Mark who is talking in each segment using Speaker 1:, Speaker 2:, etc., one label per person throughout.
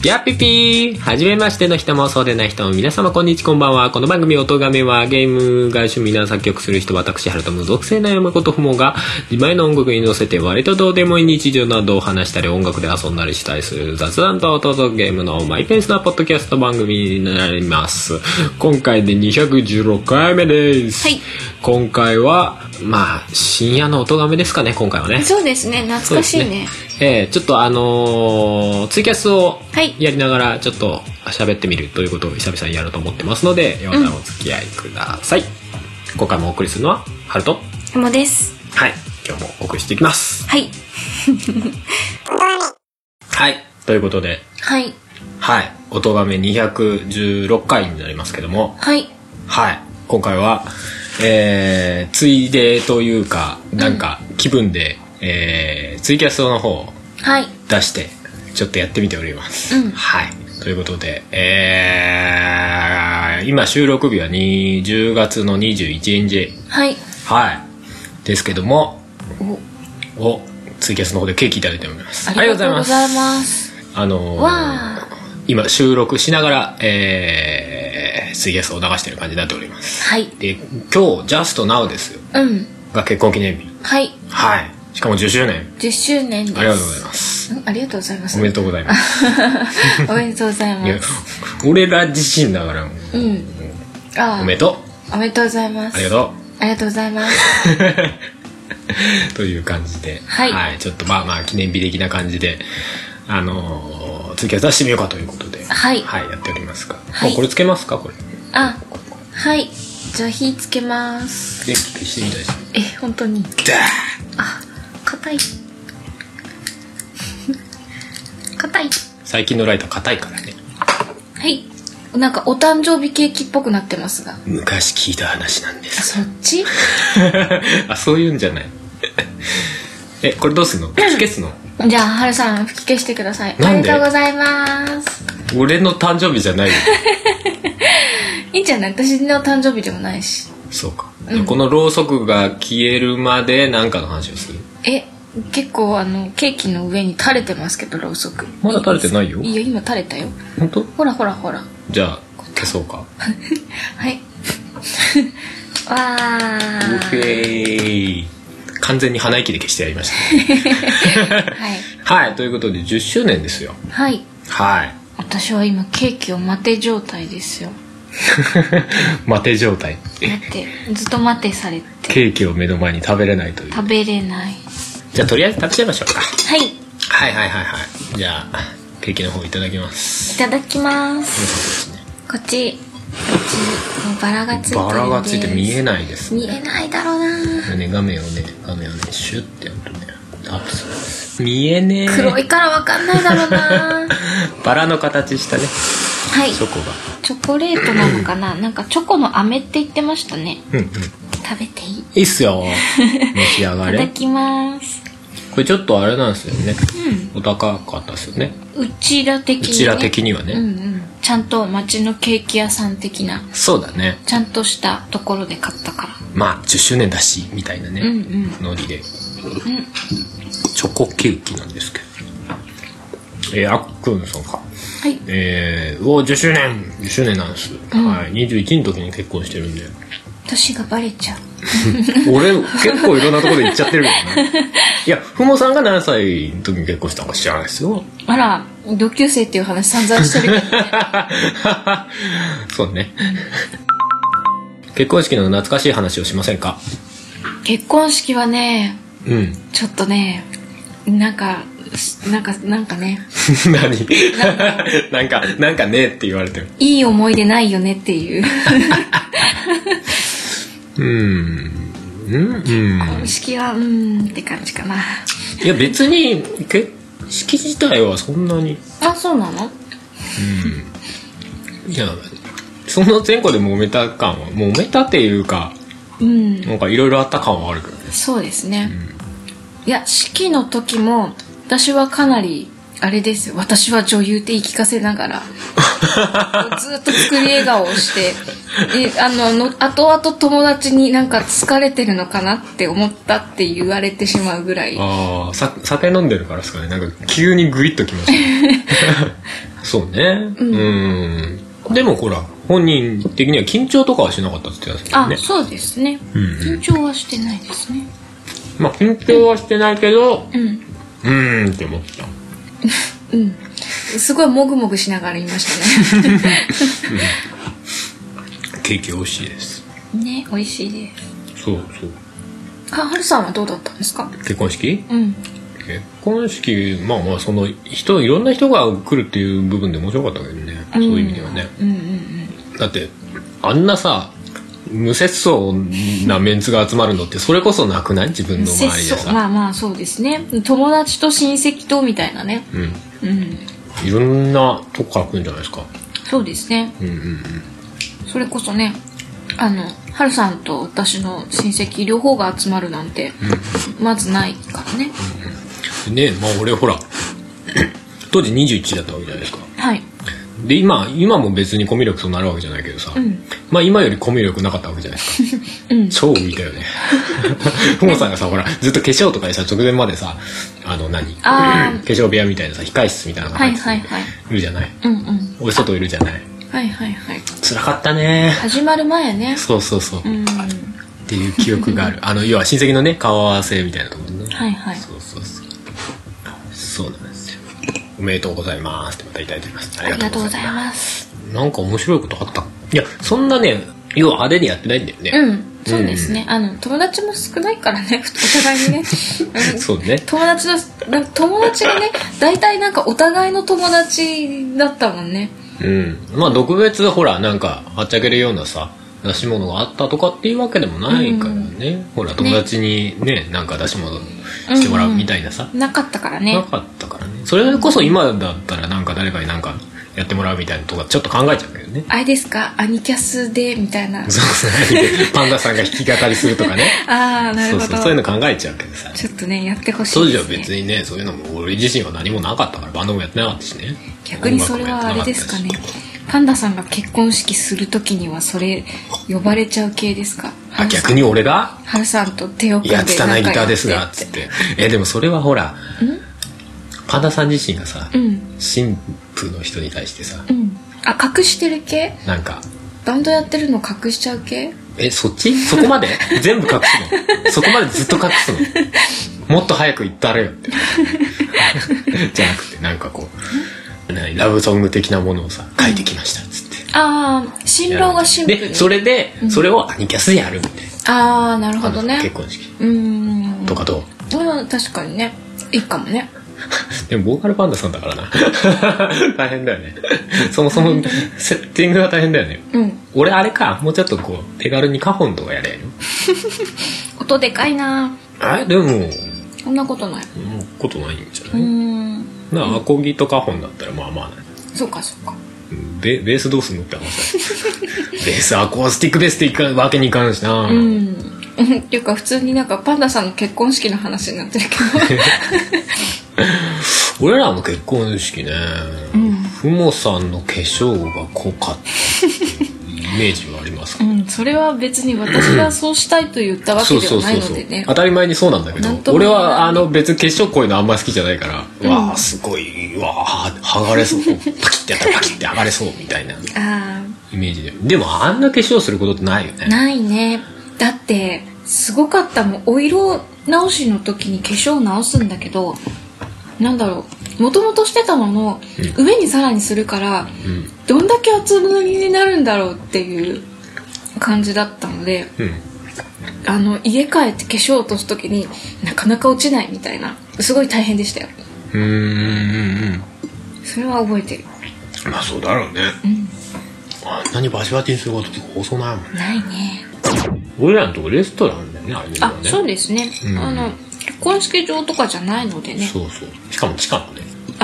Speaker 1: やっぴぴー、はじめましての人もそうでない人も皆様こんにちは、こんばんは。この番組音亀はゲームが趣味な作曲する人、私ハルトム属性な山ことふもが自前の音楽に乗せて割とどうでもいい日常などを話したり音楽で遊んだりしたりする雑談と音とゲームのマイペースなポッドキャスト番組になります。今回で216回目です、はい、今回は深夜の音亀ですかね。今回はね、
Speaker 2: そうですね、懐かしいね。
Speaker 1: ちょっとツイキャスをやりながらちょっと喋ってみるということを久々にやろうと思ってますので、よかったらお付き合いください。今回もお送りするのはハルト
Speaker 2: もです。
Speaker 1: はい、今日もお送りしていきます。
Speaker 2: はい
Speaker 1: はい、ということで、
Speaker 2: はい
Speaker 1: はい、音亀216回になりますけども、
Speaker 2: はい
Speaker 1: はい、今回はついでというかなんか気分で、ツイキャスの方を出してちょっとやってみております、はい、ということで、今収録日は10月の21日、はいはいですけども、ツイキャスの方でケーキいただいております。
Speaker 2: ありがとうございます。
Speaker 1: 今収録しながら、ツイキャスを流している感じになっております。
Speaker 2: はい。
Speaker 1: で、今日ジャストナウですよ、が結婚記念日。はいはい、しかも10周年
Speaker 2: 10周年です。
Speaker 1: ありがとうございます。
Speaker 2: ありがとうございます。
Speaker 1: おめでとうございます
Speaker 2: おめでとうございます。
Speaker 1: 俺ら自身だからおめでとう。
Speaker 2: おめでとうございます。
Speaker 1: ありがとう。
Speaker 2: ありがとうございます
Speaker 1: という感じで、
Speaker 2: はい、
Speaker 1: ちょっと記念日的な感じでツイキャス出してみようかということで、はい、やっておりますが、もうこれつけますか、これ。
Speaker 2: はい、じゃあ火つけます。
Speaker 1: 電気消してみたいです。
Speaker 2: 本当に硬い硬い。
Speaker 1: 最近のライト硬いからね。
Speaker 2: はい、なんかお誕生日ケーキっぽくなってますが、
Speaker 1: 昔聞いた話なんです。
Speaker 2: そっち
Speaker 1: そういうんじゃない。これどうすんの？吹き消すの？
Speaker 2: じゃあはるさん吹き消してください。
Speaker 1: なんで？
Speaker 2: ありがとうございます。
Speaker 1: 俺の誕生日じゃないよ。
Speaker 2: いいんじゃない？私の誕生日でもないし。
Speaker 1: そうか、このろうそくが消えるまで何かの話をする。
Speaker 2: 結構ケーキの上に垂れてますけど、ろうそく
Speaker 1: まだ垂れてないよ。
Speaker 2: いいよ、今垂れたよ。
Speaker 1: 本当？
Speaker 2: ほら
Speaker 1: じゃあ消そうか。
Speaker 2: はいわー、
Speaker 1: オッケー。完全に鼻息で消してやりましたね。はい、ということで10周年ですよ。はい。
Speaker 2: 私は今ケーキを待て状態ですよ。
Speaker 1: 待て状態。
Speaker 2: ずっと待てされて。
Speaker 1: ケーキを目の前に食べれないという。
Speaker 2: 食べれない。
Speaker 1: じゃあとりあえず食べちゃいましょうか。はい。じゃあケーキの方いただきます。
Speaker 2: いただきます。こっちもうバラがついてるんで。バラがついて見えないですね。見えないだろうな。
Speaker 1: 画面をねシュッてやるとね、見えねえ。
Speaker 2: 黒いからわかんないだろうな。
Speaker 1: バラの形したね。
Speaker 2: はい。
Speaker 1: チョコが。
Speaker 2: チョコレートなのかな。なんかチョコの飴って言ってましたね。食べていい？
Speaker 1: いいっすよ。召し上がれ。
Speaker 2: いただきます。
Speaker 1: これちょっとあれなんですよね。お高かったですよね。
Speaker 2: うちら的にはね。ちゃんと町のケーキ屋さん的な。そうだね。ちゃんとしたところで買ったから。
Speaker 1: 10周年だしみたいなね、ノリで、チョコケーキなんですけど。あっくんさんか。はい。10周年なんです。はい。21の時に結婚してるんで。
Speaker 2: 年がバレちゃう。
Speaker 1: 俺結構いろんなところで言っちゃってるけどね。いや、ふもさんが何歳の時に結婚したのか知らないですよ。
Speaker 2: あら、同級生っていう話散々してるけどね。
Speaker 1: そうね。結婚式の懐かしい話をしませんか？
Speaker 2: 結婚式はね、ちょっとね、なんかね。
Speaker 1: 何？なんかねって言われてる。
Speaker 2: いい思い出ないよねっていう。結婚式はって感じかな。
Speaker 1: いや別に結式自体はそんなに。
Speaker 2: そうなの？
Speaker 1: いやその前後で揉めた感は揉めたっていうか、なんかいろいろあった感はあるけどね。
Speaker 2: そうですね。いや式の時も私はかなりあれですよ。私は女優って言い聞かせながらずっと作り笑顔をして後々友達になんか疲れてるのかなって思ったって言われてしまうぐらい。
Speaker 1: 酒飲んでるからですかね。なんか急にグイッときました。 そうね。でもほら本人的には緊張とかはしなかったって言ってたんですよね。
Speaker 2: そうですね、緊張はしてないですね。
Speaker 1: まあ緊張はしてないけどって思った。
Speaker 2: すごいもぐもぐしながら言いましたね。
Speaker 1: ケーキ美味しいです
Speaker 2: ね、美味しいです。
Speaker 1: そう
Speaker 2: はるさんはどうだったんですか？
Speaker 1: 結婚式？
Speaker 2: 結
Speaker 1: 婚式まあそのいろんな人が来るっていう部分で面白かったけどね、そういう意味ではね、だってあんなさ無節操なメンツが集まるのってそれこそなくない？自分の周りでさ。
Speaker 2: まあそうですね、友達と親戚とみたいなね。
Speaker 1: いろんなとこから来るんじゃないですか。
Speaker 2: そうですね、それこそねはるさんと私の親戚両方が集まるなんて、まずないからね。
Speaker 1: ね、まあ俺ほら当時21だったわけじゃないですか。
Speaker 2: はい。
Speaker 1: で今も別にコミュ力となるわけじゃないけどさ、まあ今よりコミュ力なかったわけじゃないですか。超浮いたよね。ふもさんがさほらずっと化粧とかでさ直前までさ化粧部屋みたいなさ控室みたいなのが入っているじゃない。俺外いるじゃない。辛かったね。始
Speaker 2: まる前ね。
Speaker 1: そうっていう記憶がある。要は親戚のね顔合わせみたいなところね。そうなんですよ。おめでとうございますってまたいただいてます。ありがとうございます。なんか面白いことあった？いやそんなね要は派手にやってないんだよね。
Speaker 2: そうですね。友達も少ないからね、お互いにね。
Speaker 1: そうね。
Speaker 2: 友達がね、大体なんかお互いの友達だったもんね。
Speaker 1: まあ特別ほらなんかはっちゃけるようなさ出し物があったとかっていうわけでもないからね。ほら友達にねなんか出し物してもらうみたいなさ、
Speaker 2: なかったからね。
Speaker 1: それこそ今だったらなんか誰かになんかやってもらうみたいなとかちょっと考えちゃうけどね。
Speaker 2: あれですか、アニキャスでみたいな。
Speaker 1: そうパンダさんが弾き語りするとかね。
Speaker 2: なるほど。
Speaker 1: そういうの考えちゃうけどさ、
Speaker 2: ちょっとねやってほしいですね。
Speaker 1: 当時は別にねそういうのも俺自身は何もなかったからバンドもやってなかったしね。
Speaker 2: 逆にそれはあれですかね、パンダさんが結婚式する時にはそれ呼ばれちゃう系ですか？
Speaker 1: 逆に俺が
Speaker 2: はるさんと手を組んで
Speaker 1: やってたなギターですがっつって。でもそれはほらパンダさん自身がさ、新婦の人に対してさ、
Speaker 2: 隠してる系？
Speaker 1: なんか
Speaker 2: バンドやってるの隠しちゃう系？
Speaker 1: そっち？そこまで全部隠すの？そこまでずっと隠すの？もっと早く言ったれよってじゃなくてなんかこうラブソング的なものをさ書いてきましたっつって、
Speaker 2: 新郎が新婦に
Speaker 1: でそれをアニキャスでやるみたいな。
Speaker 2: なるほどね。
Speaker 1: 結婚式とかどう？
Speaker 2: 確かにね、いいかもね。
Speaker 1: でもボーカルパンダさんだからな大変だよね。そもそもセッティングが大変だよね。俺あれか、もうちょっとこう手軽にカホンとかやれよ。
Speaker 2: 音でかいな。
Speaker 1: でも
Speaker 2: そんなことない。
Speaker 1: ことないんじゃない？アコギとカホンだったらまあまあない。
Speaker 2: そうか
Speaker 1: ベースどうすんのって話だ。ベースアコースティックベースっていくわけにいかんしな。
Speaker 2: っていうか普通になんかパンダさんの結婚式の話になってるけど
Speaker 1: 俺らの結婚式ね、ふもさんの化粧が濃かったっていうイメージはありますか？
Speaker 2: それは別に私がそうしたいと言ったわけではないのでね。
Speaker 1: 当たり前にそうなんだけど、俺は別に化粧濃いのあんま好きじゃないから、わあすごい剥がれそう、パキッてやったらパキッて剥がれそうみたいなイメージでもあんな化粧することってないよね。
Speaker 2: ないね。だってすごかったもん。お色直しの時に化粧直すんだけど、なんだろう、もともとしてたものを上にさらにするから、どんだけ厚塗りになるんだろうっていう感じだったので、家帰って化粧落とす時になかなか落ちないみたいな、すごい大変でしたよ。それは覚えてる。
Speaker 1: まあそうだろうね。あんなにバシバシにすることって放送ないもんね。
Speaker 2: ないね。
Speaker 1: 俺らのとこレストランだよね、あれね。
Speaker 2: そうですね。結婚式場とかじゃないのでね。
Speaker 1: そうしかも地下のね。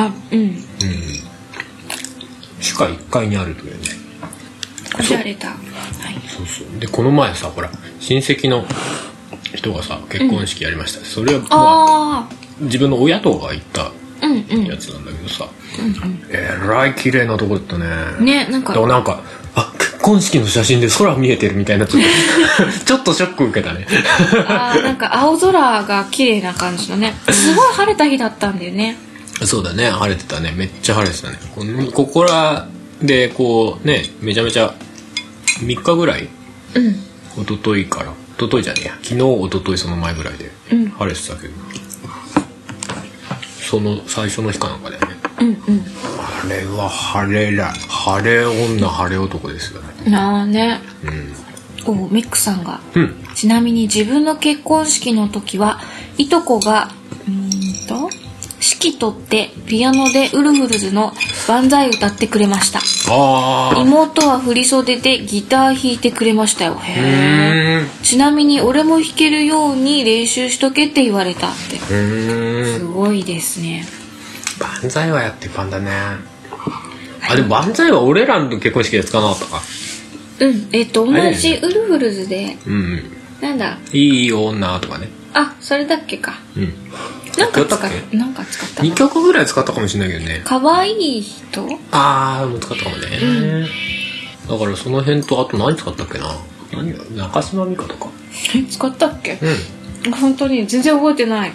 Speaker 1: 地下1階にあるというね。
Speaker 2: おしゃれだ。
Speaker 1: でこの前さほら親戚の人がさ結婚式やりました。それは自分の親とか行ったやつなんだけどさ、えらい綺麗なとこだったね。なんか結婚式の写真で空見えてるみたいなちょっとショック受けたね。
Speaker 2: なんか青空が綺麗な感じのね、すごい晴れた日だったんだよね。
Speaker 1: そうだね、晴れてたね。めっちゃ晴れてたね。ここらでこうね、めちゃめちゃ3日ぐらい、一昨日から一昨日じゃねえや、昨日一昨日その前ぐらいで晴れてたけど、その最初の日かなんかだよね。あれは晴れ女晴れ男ですよね。
Speaker 2: なあね。メックさんが、ちなみに自分の結婚式の時はいとこが指揮取ってピアノでウルフルズの万歳歌ってくれました。妹は振り袖でギター弾いてくれましたよ。へえ。ちなみに俺も弾けるように練習しとけって言われたって。すごいですね。
Speaker 1: 万歳はやってパンだね。でも万歳は俺らの結婚式で使わなかったか。同
Speaker 2: じウルフルズで、なんだ、
Speaker 1: いい女とかね。
Speaker 2: それだっけか。なんか使った
Speaker 1: 2曲ぐらい使ったかもしれないけどね。
Speaker 2: かわいい人、
Speaker 1: もう使ったかもね。だからその辺と、あと何使ったっけな。中島美嘉とか
Speaker 2: 使ったっけ。本当に全然覚えてない。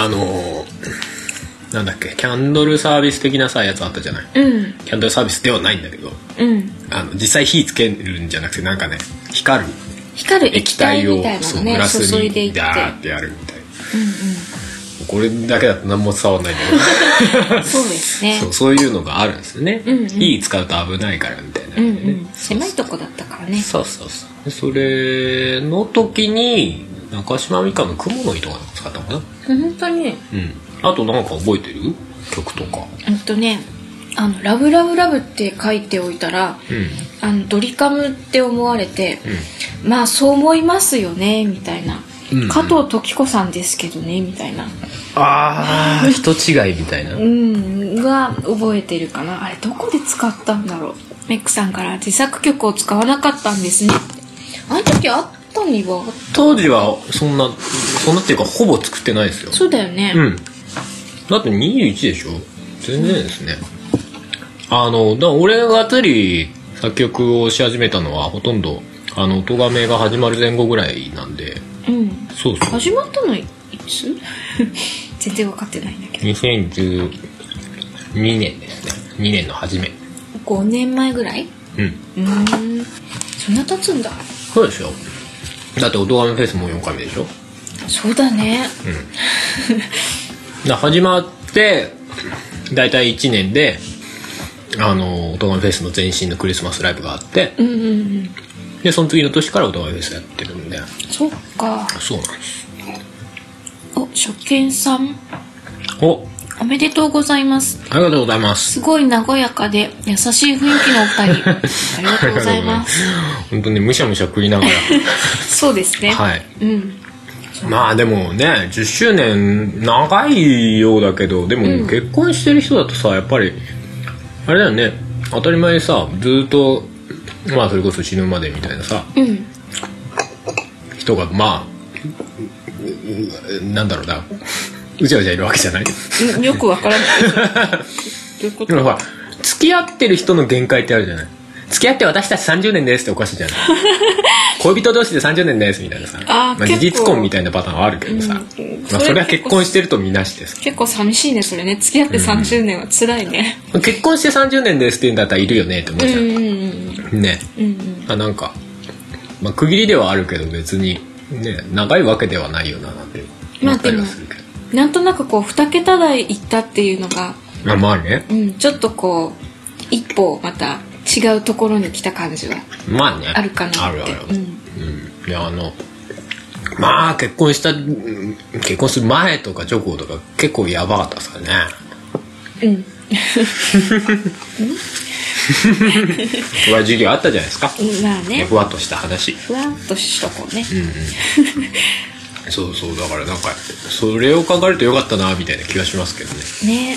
Speaker 1: なんだっけ、キャンドルサービス的なさやつあったじゃない。キャンドルサービスではないんだけど、実際火つけるんじゃなくて、なんかね、光る液体を、グラスにダーってやるみたいな。これだけだと何も伝わらないんだけど
Speaker 2: そうですね。
Speaker 1: そういうのがあるんですよね。火使うと危ないからみたいな、
Speaker 2: 狭いとこだったからね。
Speaker 1: そうそれの時に中島美嘉の雲の糸が使ったのかな。
Speaker 2: 本当に。
Speaker 1: あとなんか覚えてる曲とか。
Speaker 2: ラブラブラブって書いておいたら、ドリカムって思われて、まあそう思いますよねみたいな、加藤登紀子さんですけどねみたいな、
Speaker 1: 人違いみたいな
Speaker 2: が覚えてるかな。あれどこで使ったんだろう。メックさんから自作曲を使わなかったんですねって。あの時あったには、
Speaker 1: 当時はそんなっていうかほぼ作ってないですよ。
Speaker 2: そうだよね。
Speaker 1: だって21でしょ。全然ですね。俺ががっつり作曲をし始めたのはほとんど音がめが始まる前後ぐらいなんで。そう
Speaker 2: 始まったのいつ全然分かってないんだけど。
Speaker 1: 2012年ですね。2年の初め。
Speaker 2: 5年前ぐらい。そんな経つんだ。
Speaker 1: そうでしょ。だって音がめフェスも4回目でしょ。
Speaker 2: そうだね。
Speaker 1: 始まってだいたい1年で音がめフェスの前身のクリスマスライブがあって、でその次の年から音がめフェスやってるんで。
Speaker 2: そっか。
Speaker 1: そうなんです。
Speaker 2: 初見さん、おめでとうございます。
Speaker 1: ありがとうございます。
Speaker 2: すごい和やかで優しい雰囲気のお二人ありがとうございます
Speaker 1: 本当にむしゃむしゃ食いながら
Speaker 2: そうですね。
Speaker 1: はい。まあでもね、10周年長いようだけど、でも結婚してる人だとさ、やっぱりあれだよね、当たり前にさ、ずっとまあそれこそ死ぬまでみたいなさ、人がまあなんだろうな、うちゃうちゃいるわけじゃない
Speaker 2: よくわからないどういうこと？
Speaker 1: ほら、付き合ってる人の限界ってあるじゃない。付き合って私たち30年ですっておかしいじゃない恋人同士で30年ですみたいなさ、事実婚みたいなパターンはあるけどさ、それは結婚してるとみなしてさ、
Speaker 2: 結構寂しいねそれね。付き合って30年は辛いね。
Speaker 1: 結婚して30年ですって言うんだったらいるよねって思うじゃん。ね、なんか、区切りではあるけど別にね、長いわけではないよななんて思ったりはするけど、
Speaker 2: なんとなくこう2桁台いったっていうのが、
Speaker 1: まあね、
Speaker 2: ちょっとこう一歩また違うところに来た感じはあるかなって。
Speaker 1: ある。いやまあ結婚する前とか直後とか結構やばかったですからね。これは授業あったじゃないですか。
Speaker 2: まあね、
Speaker 1: ふわっとした話。
Speaker 2: ふわっとしとこうね。
Speaker 1: そうだからなんかそれを考えるとよかったなみたいな気がしますけどね。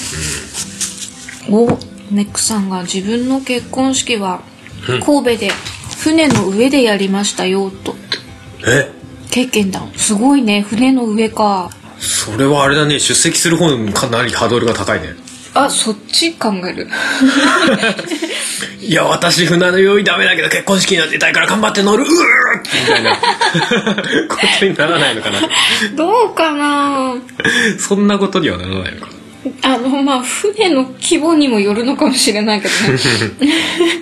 Speaker 2: ネックさんが自分の結婚式は神戸で船の上でやりましたよと。経験談すごいね。船の上か。
Speaker 1: それはあれだね、出席する方にかなりハードルが高いね。
Speaker 2: そっち考える
Speaker 1: いや私船の用意ダメだけど結婚式になってたいから頑張って乗るみたいなことにならないのかな。
Speaker 2: どうかな。
Speaker 1: そんなことにはならないのかな。
Speaker 2: まあ船の規模にもよるのかもしれないけどね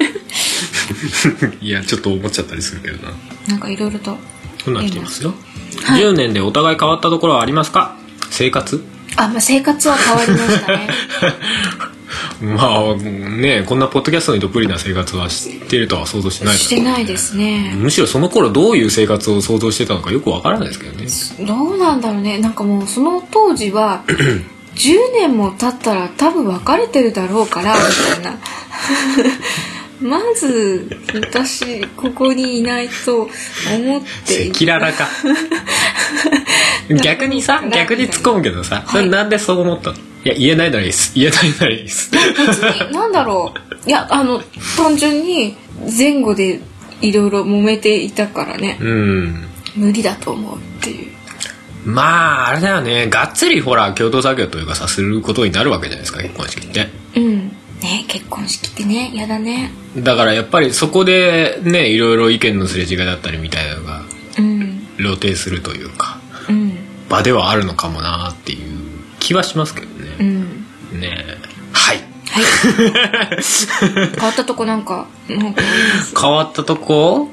Speaker 1: いやちょっと思っちゃったりするけどな。
Speaker 2: なんかいろいろと
Speaker 1: こんなん来てますよ、
Speaker 2: はい、
Speaker 1: 10年でお互い変わったところはありますか？生活？
Speaker 2: まあ、生活は変わりましたね
Speaker 1: まあね、こんなポッドキャストにどっぷりな生活はしてるとは想像してないから、ね、
Speaker 2: してないですね。
Speaker 1: むしろその頃どういう生活を想像してたのかよくわからないですけどね。
Speaker 2: どうなんだろうね。なんかもうその当時は10年も経ったら多分別れてるだろうからみたいなまず私ここにいないと思って
Speaker 1: 赤裸々か逆に突っ込むけどさ、はい、それなんでそう思ったの？いや言えないならいいです言えないならいいです
Speaker 2: なんだろう、いや単純に前後でいろいろ揉めていたからね、無理だと思うっていう。
Speaker 1: まああれだよね、がっつりほら共同作業というかさすることになるわけじゃないですか、結婚式って。
Speaker 2: ね、結婚式ってね、やだね。
Speaker 1: だからやっぱりそこでね、いろいろ意見のすれ違いだったりみたいなのが露呈するというか、場ではあるのかもなっていう気はしますけどね。ねえ、はい。
Speaker 2: 変わったとこなんか
Speaker 1: 変わったとこ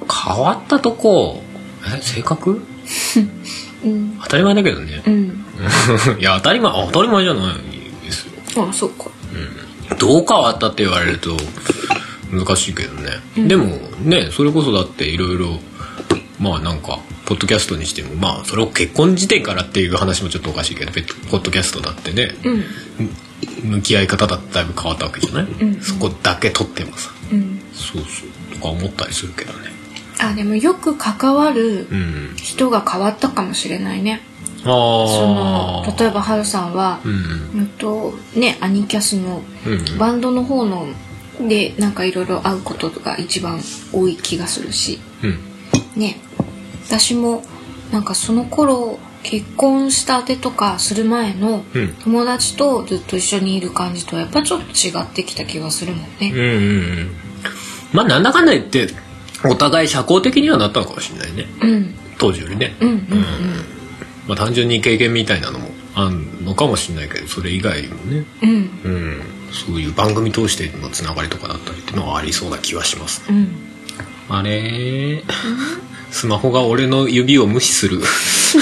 Speaker 1: 性格当たり前だけどね、いや当たり前じゃないですよ。
Speaker 2: そうか、
Speaker 1: どう変わったって言われると難しいけどね、でもね、それこそだっていろいろまあなんかポッドキャストにしても、まあそれを結婚時点からっていう話もちょっとおかしいけど、ポッドキャストだってね、向き合い方だってだいぶ変わったわけじゃない、そこだけ撮ってもさ、そうとか思ったりするけどね。
Speaker 2: でもよく関わる人が変わったかもしれないね。例えばハルさんは、ね、アニキャスのバンドの方のでなんかいろいろ会うことが一番多い気がするし、ね、私もなんかその頃結婚したてとかする前の友達とずっと一緒にいる感じとはやっぱちょっと違ってきた気がするもんね。
Speaker 1: まあなんだかんだ言ってお互い社交的にはなったのかもしれないね、当時よりね。まあ単純に経験みたいなのもあるのかもしれないけど、それ以外もね、そういう番組通してのつながりとかだったりっていうのはありそうな気はします、あれ、スマホが俺の指を無視するく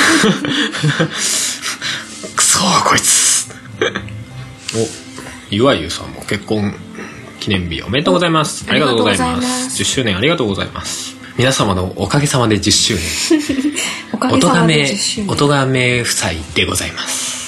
Speaker 1: そーこいつゆわゆさんも結婚記念日おめでとうございます。ありがとうございます。10周年ありがとうございます。皆様のおかげさまで10周年おとがめ夫妻でございます。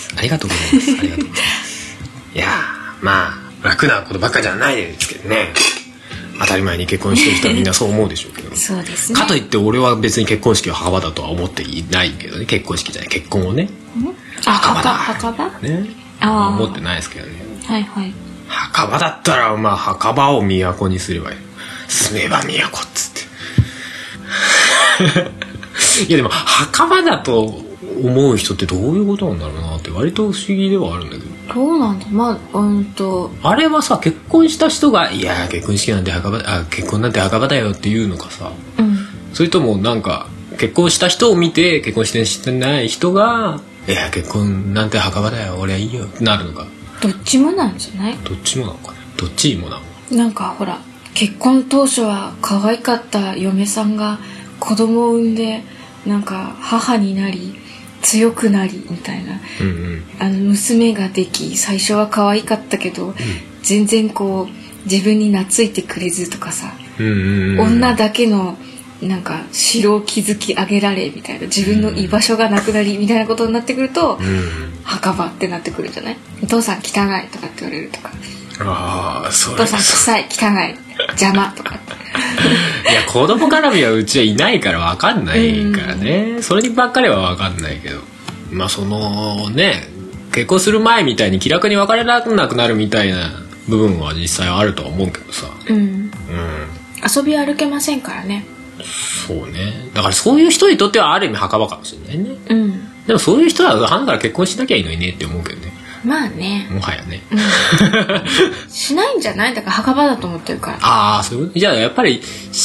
Speaker 1: ありがとうございます。ありがとうございますいやまあ楽なことばっかじゃないですけどね、当たり前に結婚してる人はみんなそう思うでしょうけど
Speaker 2: そうですね。
Speaker 1: かといって俺は別に結婚式は墓場だとは思っていないけどね。結婚式じゃない、結婚をね、墓場ね、思ってないですけどね。墓場だったらまあ墓場を都にすればいい、住めば都っつっていやでも墓場だと思う人ってどういうことなんだろうなって割と不思議ではあるんだけど。
Speaker 2: どうなんだ、
Speaker 1: あれはさ、結婚した人がいや結婚式なんて墓場結婚なんて墓場だよっていうのかさ、それともなんか結婚した人を見て結婚してない人がいや結婚なんて墓場だよ俺はいいよってなるのか。
Speaker 2: どっちもなんじゃない？
Speaker 1: どっちもなのかね。どっちもなの。
Speaker 2: なんかほら結婚当初は可愛かった嫁さんが子供を産んでなんか母になり強くなりみたいな、娘ができ最初は可愛かったけど、全然こう自分に懐いてくれずとかさ、女だけのなんか城を築き上げられみたいな、自分の居場所がなくなりみたいなことになってくると、墓場ってなってくるんじゃない？お父さん汚いとかって言われるとか、
Speaker 1: そう
Speaker 2: お父さん臭い汚い邪魔とかって
Speaker 1: いや子供絡みはうちはいないから分かんないからね、それにばっかりは分かんないけど、まあそのね結婚する前みたいに気楽に別れなくなるみたいな部分は実際はあるとは思うけどさ、
Speaker 2: 遊び歩けませんからね。
Speaker 1: そうね、だからそういう人にとってはある意味墓場かもしれないね、でもそういう人は花から結婚しなきゃいいのにねって思うけどね。
Speaker 2: まあね、
Speaker 1: もはやね、
Speaker 2: しないんじゃない？だから墓場だと思ってるから。
Speaker 1: そういうこと。じゃあやっぱり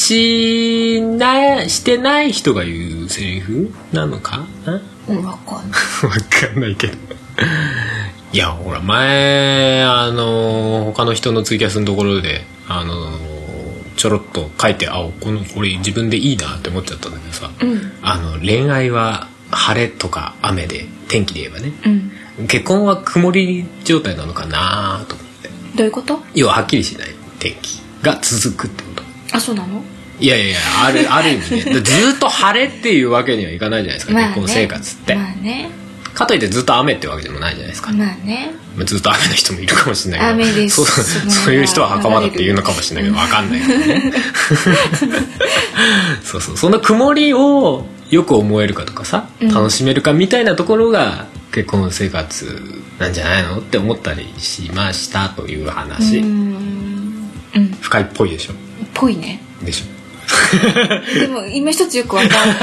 Speaker 1: してない人が言うセリフなのかな。
Speaker 2: 分かんない
Speaker 1: 分かんないけどいやほら前他の人のツイキャスのところでちょろっと書いてこれ自分でいいなって思っちゃったんだけどさ、恋愛は晴れとか雨で天気で言えばね、結婚は曇り状態なのかなと思って。
Speaker 2: どういうこと？
Speaker 1: 要ははっきりしない天気が続くってこと。
Speaker 2: あ、そうなの？
Speaker 1: いやある意味ねずっと晴れっていうわけにはいかないじゃないですか、結婚生活って。
Speaker 2: まあね。
Speaker 1: かといってずっと雨ってわけでもないじゃないですか。
Speaker 2: まあね。
Speaker 1: ずっと雨の人もいるかもしれないけど、
Speaker 2: 雨です。
Speaker 1: そういう人は袴だって言うのかもしれないけど分かんないけどねその曇りをよく思えるかとかさ、楽しめるかみたいなところが結婚生活なんじゃないのって思ったりしましたという話。深いっぽいでしょ。っ
Speaker 2: ぽいね。
Speaker 1: でしょ
Speaker 2: でも今一つよく分かんない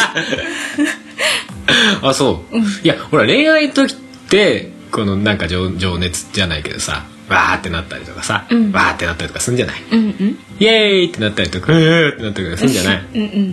Speaker 1: あ、そう、いやほら恋愛の時ってこのなんか情熱じゃないけどさ、わーってなったりとかさ、わーってなったりとかするんじゃない、イエーイってなったりとか、ってなったりとかするんじゃない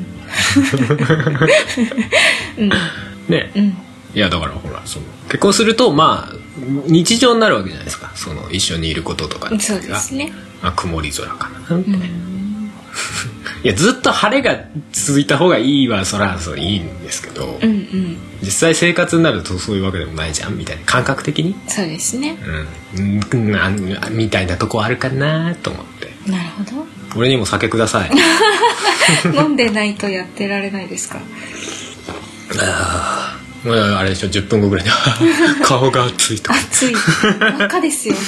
Speaker 1: ね、いやだからほら結婚するとまあ日常になるわけじゃないですか、一緒にいることとか。
Speaker 2: そうですね。
Speaker 1: 曇り空かなって、いやずっと晴れが続いた方がいいはそらそういいんですけど、実際生活になるとそういうわけでもないじゃんみたいな、感覚的に。
Speaker 2: そうですね、
Speaker 1: みたいなとこあるかなと思って。
Speaker 2: なるほど。
Speaker 1: 俺にも酒ください
Speaker 2: 飲んでないとやってられないですか？
Speaker 1: あれでしょ、10分後ぐらいに顔が熱いとか
Speaker 2: 熱い真っ赤ですよ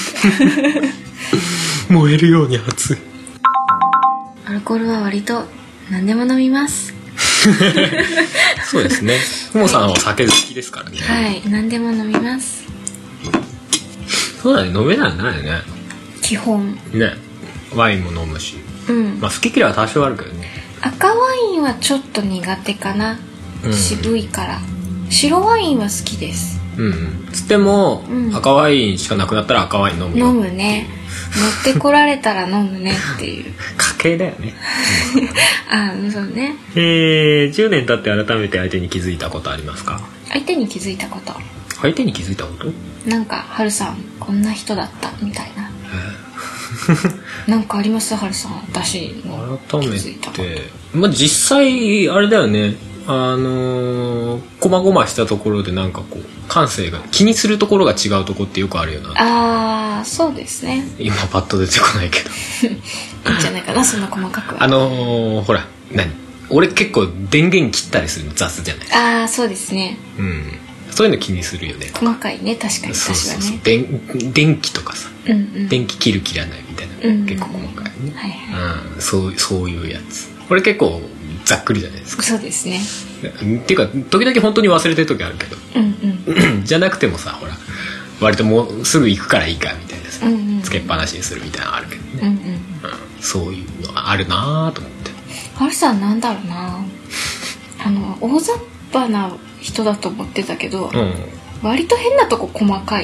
Speaker 1: 燃えるように熱い。
Speaker 2: アルコールは割と何でも飲みます
Speaker 1: そうですね、ふもさんはお酒好きですからね。
Speaker 2: はい、何でも飲みます。
Speaker 1: そうだね、飲めないんだよね
Speaker 2: 基本
Speaker 1: ね。ワインも飲むし、まあ好き嫌いは多少あるけどね。
Speaker 2: 赤ワインはちょっと苦手かな、渋いから。白ワインは好きです。
Speaker 1: つっても、赤ワインしかなくなったら赤ワイン飲むよ。
Speaker 2: 飲むね。持ってこられたら飲むねっていう
Speaker 1: 家系だよね
Speaker 2: そうね。
Speaker 1: 10年経って改めて相手に気づいたことありますか？
Speaker 2: 相手に気づいたこと。
Speaker 1: 相手に気づいたこと？
Speaker 2: なんかはるさんこんな人だったみたいななんかあります？はるさん、私の気づいたこと。改めて、
Speaker 1: まあ実際あれだよね。こまごましたところでなんかこう感性が気にするところが違うところってよくあるよな。
Speaker 2: そうですね。
Speaker 1: 今パッと出てこないけど
Speaker 2: いいんじゃないかな、そんな細かくは。
Speaker 1: ほら俺結構電源切ったりするの雑じゃない？
Speaker 2: そうですね。
Speaker 1: そういうの気にするよね。
Speaker 2: 細かいね、確かに。私はね、
Speaker 1: 電気とかさ、電気切る切らないみたいな、結構細かいね。そういうやつ俺結構ざっくりじゃないですか。
Speaker 2: そうですね。
Speaker 1: っていうか時々本当に忘れてる時あるけど、じゃなくてもさ、ほら割ともうすぐ行くからいいかみたいなさ、つけっぱなしにするみたいなのあるけどね、そういうのあるなと思って。
Speaker 2: はるさんなんだろうな、大雑把な人だと思ってたけど、割と変なとこ細かい。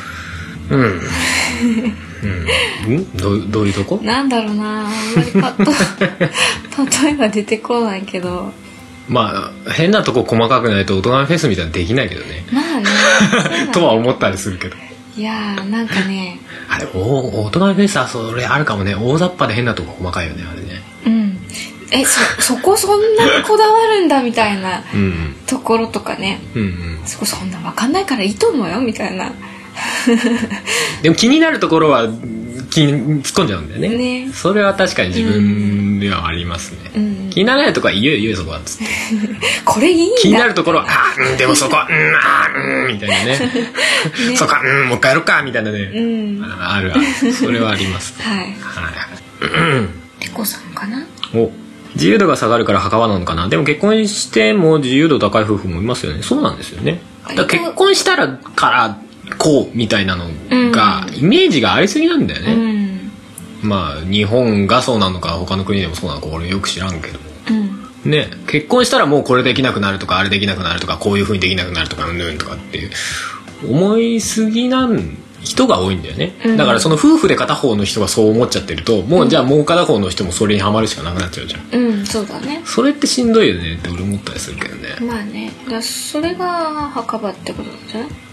Speaker 2: どういうとこ？なんだろうな、あんまりパッと例えば出てこないけど、
Speaker 1: まあ変なとこ細かくないと大人フェスみたいなのできないけどね。
Speaker 2: まあね
Speaker 1: とは思ったりするけど。
Speaker 2: いやーなんかね、
Speaker 1: あれ大人フェスはそれあるかもね。大雑把で変なとこ細かいよね、あれね。
Speaker 2: そこそんなにこだわるんだみたいなところとかね、そこそんな分かんないからいいと思うよみたいな
Speaker 1: でも気になるところは気に突っ込んじゃうんだよね。それは確かに自分ではありますね。気にならないとこは言えそこはっつって
Speaker 2: これいいんだ。
Speaker 1: 気になるところはでもそこみたいなねそこもう一回やろうかみたいなね、あるそれはあります
Speaker 2: ペコさんかな。
Speaker 1: 自由度が下がるから墓場なのかな。でも結婚しても自由度高い夫婦もいますよね。そうなんですよね。だから結婚したらからこうみたいなのが、イメージがありすぎなんだよね。まあ日本がそうなのか他の国でもそうなのか俺よく知らんけど、ね、結婚したらもうこれできなくなるとかあれできなくなるとかこういう風にできなくなるとかとかっていう思いすぎなん人が多いんだよね。だからその夫婦で片方の人がそう思っちゃってると、もうじゃあもう片方の人もそれにハマるしかなくなっちゃうじゃん。
Speaker 2: そうだね。
Speaker 1: それってしんどいよねって俺思ったりするけどね。
Speaker 2: まあね、それが墓場ってことじゃない？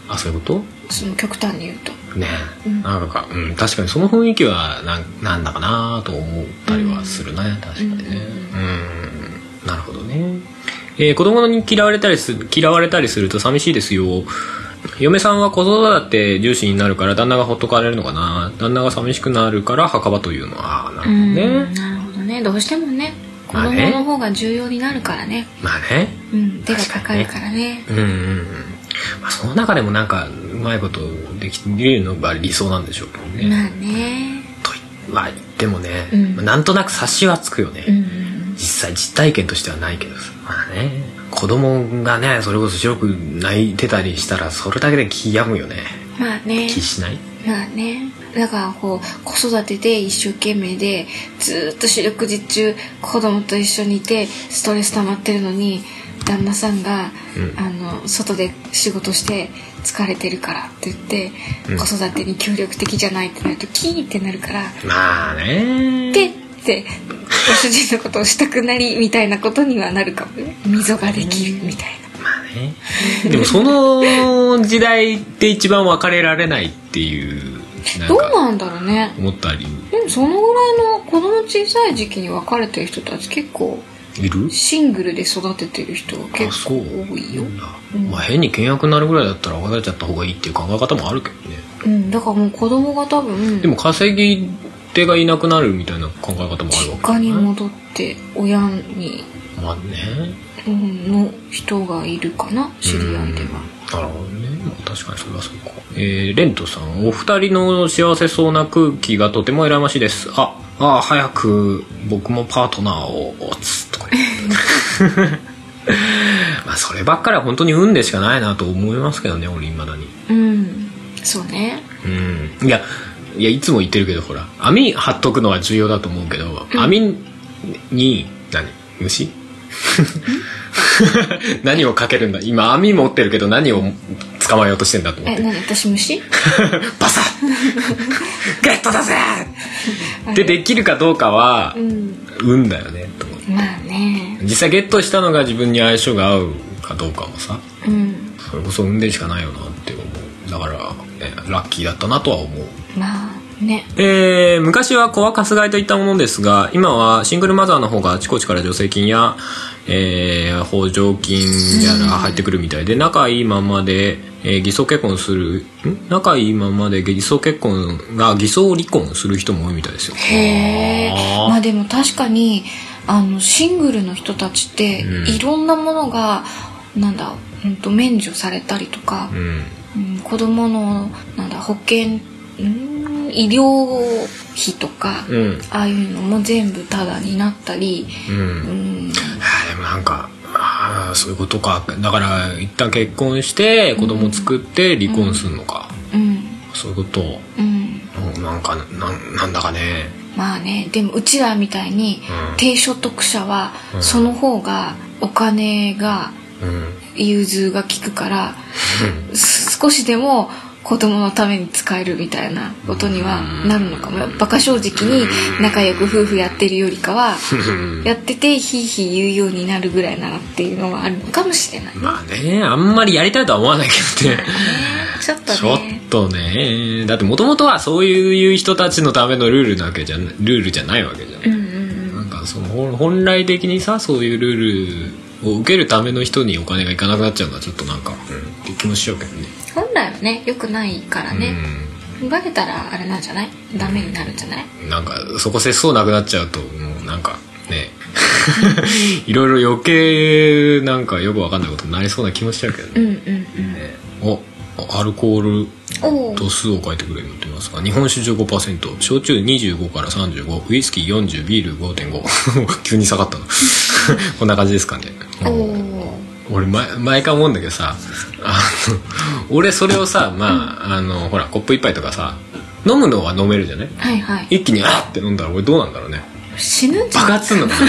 Speaker 1: あ、そういうこと？
Speaker 2: その極端に言うと
Speaker 1: ねえ、なんか、確かにその雰囲気はなんだかなと思ったりはするね、確かにね。なるほどね。子供に嫌われたりすると寂しいですよ。嫁さんは子育て重視になるから旦那がほっとかれるのかな。旦那が寂しくなるから墓場というのは。なるほどね。
Speaker 2: なるほどね。どうしてもね、子供の方が重要になるからね。
Speaker 1: まあね。
Speaker 2: 手がかかるからね。
Speaker 1: まあ、その中でもなんかうまいことできるのが理想なんでしょうけどね。
Speaker 2: まあね。
Speaker 1: とは言ってもね、なんとなく察しはつくよね。実体験としてはないけどさ。まあね。子供がね、それこそ白く泣いてたりしたらそれだけで気病むよね。
Speaker 2: まあね。
Speaker 1: 気しない？
Speaker 2: まあね。だから子育てで一生懸命でずっと四六時中子供と一緒にいてストレス溜まってるのに旦那さんが、外で仕事して疲れてるからって言って、子育てに協力的じゃないってなるとキーってなるから、
Speaker 1: まあね
Speaker 2: ってご主人のことをしたくなりみたいなことにはなるかもね。溝ができるみたいな。
Speaker 1: まあね。でもその時代って一番別れられないっていう
Speaker 2: どうなんだろうね。
Speaker 1: 思ったり。
Speaker 2: でもそのぐらいの子供小さい時期に別れてる人たち結構
Speaker 1: いる？
Speaker 2: シングルで育ててる人は結構多いよ。
Speaker 1: まあ変に倹約になるぐらいだったら別れちゃった方がいいっていう考え方もあるけどね。
Speaker 2: だからもう子供が多分
Speaker 1: でも稼ぎ手がいなくなるみたいな考え方もあるわけ、ね、
Speaker 2: 実家に戻って親に
Speaker 1: まあね、
Speaker 2: の人がいるかな、知り合いでは。
Speaker 1: なるほどね。まあ、確かにそれはそうか。レントさん、お二人の幸せそうな空気がとても羨ましいです。早く僕もパートナーをつとか言ってまあそればっかりは本当に運でしかないなと思いますけどね、俺未だに。
Speaker 2: そうね。
Speaker 1: いやいつも言ってるけど、ほら網張っとくのは重要だと思うけど、網に虫何をかけるんだ。今網持ってるけど何を捕まえようとしてんだと思って。
Speaker 2: 何、私虫
Speaker 1: バサッゲットだぜでできるかどうかは運だよねと思って。
Speaker 2: まあね、
Speaker 1: 実際ゲットしたのが自分に相性が合うかどうかもさ、それこそ運でしかないよなって思う。だから、ラッキーだったなとは思う。
Speaker 2: まあね。
Speaker 1: 昔は子はかすがいといったものですが、今はシングルマザーの方があちこちから助成金や、補助金やら入ってくるみたいで、仲いいままで、偽装結婚する仲いいままで偽装離婚する人も多いみたいですよ。
Speaker 2: へー。まあでも確かにシングルの人たちって、いろんなものが免除されたりとか、子供の保険医療費とか、ああいうのも全部タダになったり、で
Speaker 1: もなんかそういうことか。だから一旦結婚して子供作って離婚するのか、そういうこと、なんだかね。
Speaker 2: まあね、でもうちらみたいに低所得者はその方がお金が融通が利くから、少しでも子供のために使えるみたいなことにはなるのかも。バカ正直に仲良く夫婦やってるよりかはやっててヒーヒー言うようになるぐらいならっていうのはあるのかもしれない。
Speaker 1: まあね、あんまりやりたいとは思わないけどね。
Speaker 2: ちょっとね。だってもともとはそういう人たちのためのルールじゃないわけじゃん。なんかその
Speaker 1: 本来的にさ、そういうルールを受けるための人にお金がいかなくなっちゃうのはちょっとなんか、っていう気もしちゃうけどね。
Speaker 2: 本来はね良くないからね、バレたらあれなんじゃない、ダメになるんじゃない。
Speaker 1: なんかそこ節操なくなっちゃうともうなんかねいろいろ余計なんかよく分かんないことになりそうな気もしちゃうけどね。アルコール度数を書いてくれるのってますが、日本酒 15%、 焼酎25から35、ウイスキー40、ビール 5.5 急に下がったのこんな感じですかね。俺毎回思うんだけどさ、俺それをさ、ほらコップ一杯とかさ飲むのは飲めるじゃない、一気にって飲んだら俺どうなんだろうね。
Speaker 2: 死ぬんじゃん。
Speaker 1: 爆発すんのかな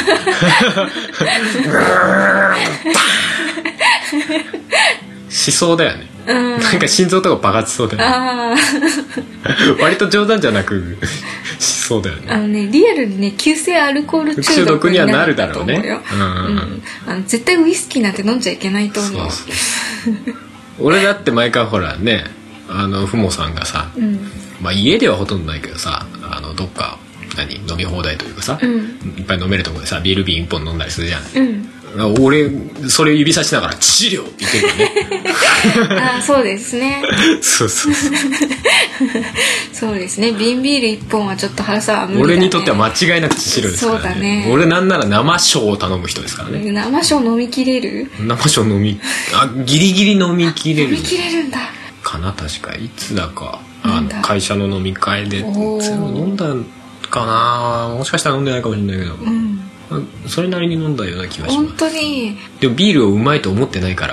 Speaker 1: しそうだよね。なんか心臓とか爆発しそうだよね。割と冗談じゃなくしそうだよね。
Speaker 2: リアルにね、急性アルコール中毒にはなるだろうね。絶対ウイスキーなんて飲んじゃいけないと思う。
Speaker 1: 俺だって毎回ほらね、ふもさんがさ、まあ家ではほとんどないけどさ、どっか飲み放題というかさ、いっぱい飲めるところでさビール瓶1本飲んだりするじゃん、俺それ指さしながら致死量って言ってるよね
Speaker 2: あ、そうですね
Speaker 1: そう
Speaker 2: そうですね。瓶ビール1本はちょっと腹さは無理だね。
Speaker 1: 俺にとっては間違いなく致死量ですからね。
Speaker 2: そうだね。
Speaker 1: 俺なんなら生酒を頼む人ですからね。
Speaker 2: 生酒飲みきれる？
Speaker 1: 生酒ギリギリ飲みきれる。
Speaker 2: 飲みきれるんだ
Speaker 1: かな。確かいつだか会社の飲み会で飲んだかな。もしかしたら飲んでないかもしれないけど、それなりに飲んだような気がします。
Speaker 2: 本当に。
Speaker 1: でもビールをうまいと思ってないから、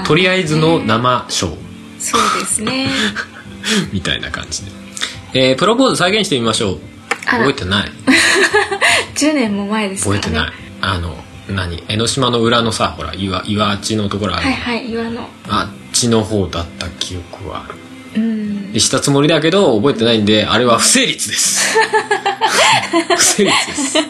Speaker 1: とりあえずの生酒、
Speaker 2: そうですね
Speaker 1: みたいな感じで、プロポーズ再現してみましょう。覚えてない
Speaker 2: 10年も前ですからね。
Speaker 1: 覚えてない。江ノ島の裏のさ、ほら岩あっちのところある、
Speaker 2: はいはい、岩の
Speaker 1: あっちの方だった記憶はある。でしたつもりだけど覚えてないんで、あれは不成立です不成立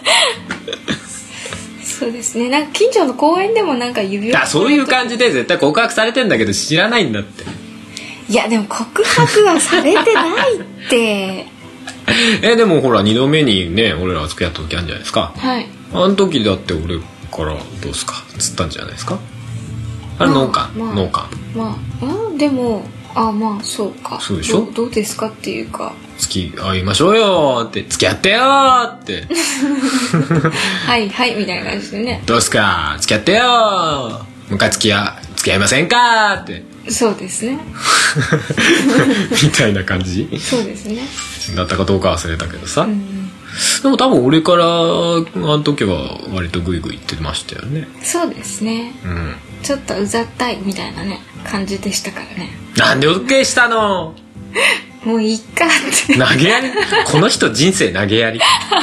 Speaker 1: です
Speaker 2: そうですね。なんか近所の公園でもなんか指輪、
Speaker 1: そういう感じで絶対告白されてんだけど知らないんだって。
Speaker 2: いやでも告白はされてないって
Speaker 1: でもほら2度目にね俺らが付き合った時あるんじゃないですか。
Speaker 2: はい。
Speaker 1: あの時だって俺からどうすかつったんじゃないですか。あれ農家、農家。
Speaker 2: でもまあそうか。
Speaker 1: そうでしょ。
Speaker 2: どうですかっていうか、
Speaker 1: 付き合いましょうよって、付き合ってよって
Speaker 2: はいはいみたいな感じでね。
Speaker 1: どうすか付き合ってよもう一回付き合いませんかって。
Speaker 2: そうですね
Speaker 1: みたいな感じ。
Speaker 2: そうですね。
Speaker 1: だったかどうか忘れたけどさ、でも多分俺からあの時は割とグイグイ言ってましたよね。
Speaker 2: そうですね、ちょっとうざったいみたいなね感じでしたからね。
Speaker 1: なんで OK したの
Speaker 2: もういいかって
Speaker 1: 投げやりこの人人生投げやり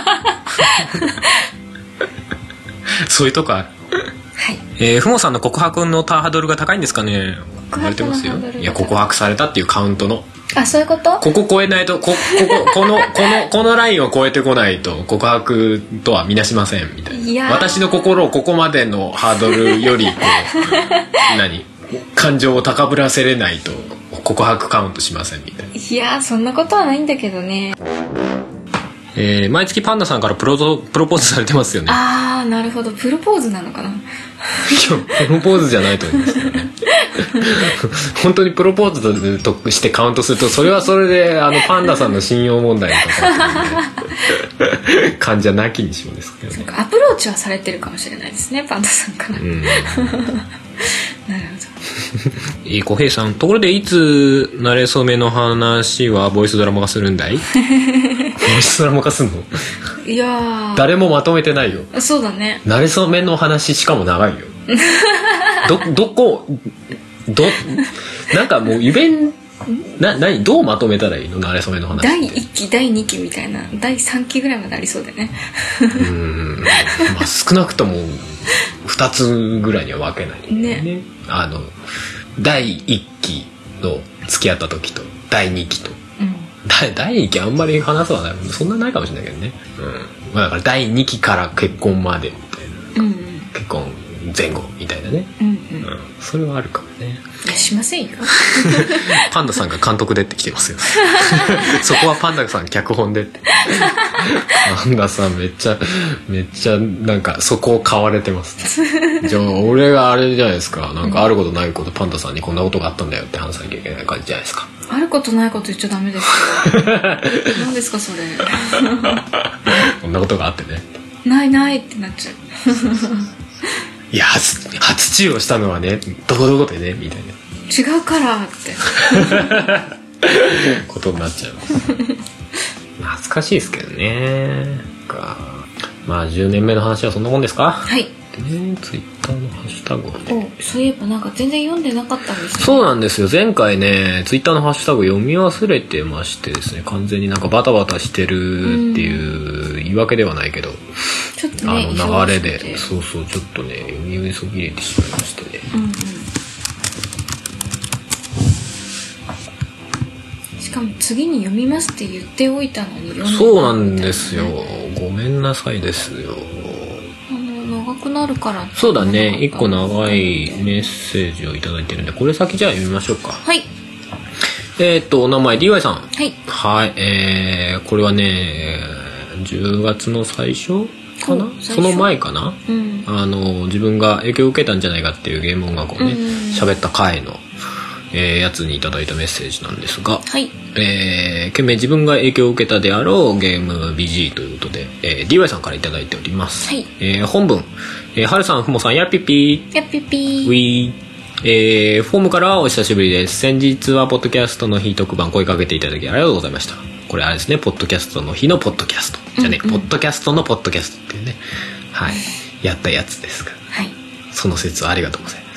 Speaker 1: そういうとこある。はい。ふもさんの告白のハードルが高いんですかね。言われてますよ。いや告白されたっていうカウントの。
Speaker 2: そういうこと？
Speaker 1: ここ超えないとこのラインを超えてこないと告白とは見なしませんみたいな。私の心をここまでのハードルより感情を高ぶらせれないと告白カウントしませんみたいな。
Speaker 2: いやそんなことはないんだけどね。
Speaker 1: 毎月パンダさんからプロポーズされてますよね。
Speaker 2: なるほど。プロポーズなのかな。い
Speaker 1: やプロポーズじゃないと思いますけどね本当にプロポーズとしてカウントするとそれはそれでパンダさんの信用問題とか感じはなきにしもですけどね。
Speaker 2: アプローチはされてるかもしれないですねパンダさんから。なるほど
Speaker 1: 小平さん、ところでいつ慣れ初めの話はボイスドラマ化するんだいボイスドラマ化すんの。
Speaker 2: いや
Speaker 1: 誰もまとめてないよ。
Speaker 2: そうだね。
Speaker 1: 慣れ初めの話しかも長いよなんかもうイベントどうまとめたらいいの慣れ初めの話。
Speaker 2: 第1期第2期みたいな第3期ぐらいまでありそうでね
Speaker 1: 少なくとも2つぐらいには分けないとね。第1期の付き合った時と第2期と、第2期あんまり話すはない、そんなないかもしれないけどね、だから第2期から結婚までみたいな、結婚前後みたいなね、それはあるかもね。
Speaker 2: いやしませんよ
Speaker 1: パンダさんが監督でって来てますよそこはパンダさん脚本でってパンダさんめっちゃなんかそこを買われてますじゃあ俺があれじゃないですか、なんかあることないことパンダさんにこんなことがあったんだよって話さなきゃいけない感じじゃないですか。
Speaker 2: あることないこと言っちゃダメですよ何ですかそれ
Speaker 1: こんなことがあってね、
Speaker 2: ないってなっちゃう
Speaker 1: いや初チューをしたのはねどこどこでねみたいな
Speaker 2: 違うからって
Speaker 1: ことになっちゃう懐かしいですけどね。まあ10年目の話はそんなもんですか。
Speaker 2: はい。
Speaker 1: ツイッターのハッシュタグをね、
Speaker 2: そういえばなんか全然読んでなかったんですね。
Speaker 1: そうなんですよ。前回ねツイッターのハッシュタグ読み忘れてましてですね、完全になんかバタバタしてるっていう言い訳ではないけど、
Speaker 2: ちょっとね
Speaker 1: 流れでそうちょっとね読みそぎれてしまいましてね、
Speaker 2: しかも次に読みますって言っておいたのに読んでないみたいなね。
Speaker 1: そうなんですよ、ごめんなさいですよ。
Speaker 2: 長くなるから。
Speaker 1: そうだね、1個長いメッセージをいただいてるんで、これ先じゃあ読みましょうか。
Speaker 2: はい。
Speaker 1: お名前 DY さん。
Speaker 2: はい。
Speaker 1: はい、これはね、10月の最初かな、その前かな、うん、自分が影響を受けたんじゃないかっていうゲーム音楽をね喋、った回の、やつにいただいたメッセージなんですが、
Speaker 2: はい、
Speaker 1: 懸命自分が影響を受けたであろうゲーム BG ということで、DY さんからいただいております、
Speaker 2: はい。
Speaker 1: 本文、はるさんふもさんやっぴぴ
Speaker 2: ーやっぴぴー
Speaker 1: ウィーフォームからはお久しぶりです。先日はポッドキャストの日特番声かけていただきありがとうございました。これあれですね、ポッドキャストの日のポッドキャストじゃね、ポッドキャストのポッドキャストっていうね、はい、やったやつですが、
Speaker 2: はい、
Speaker 1: その説はありがとうございます。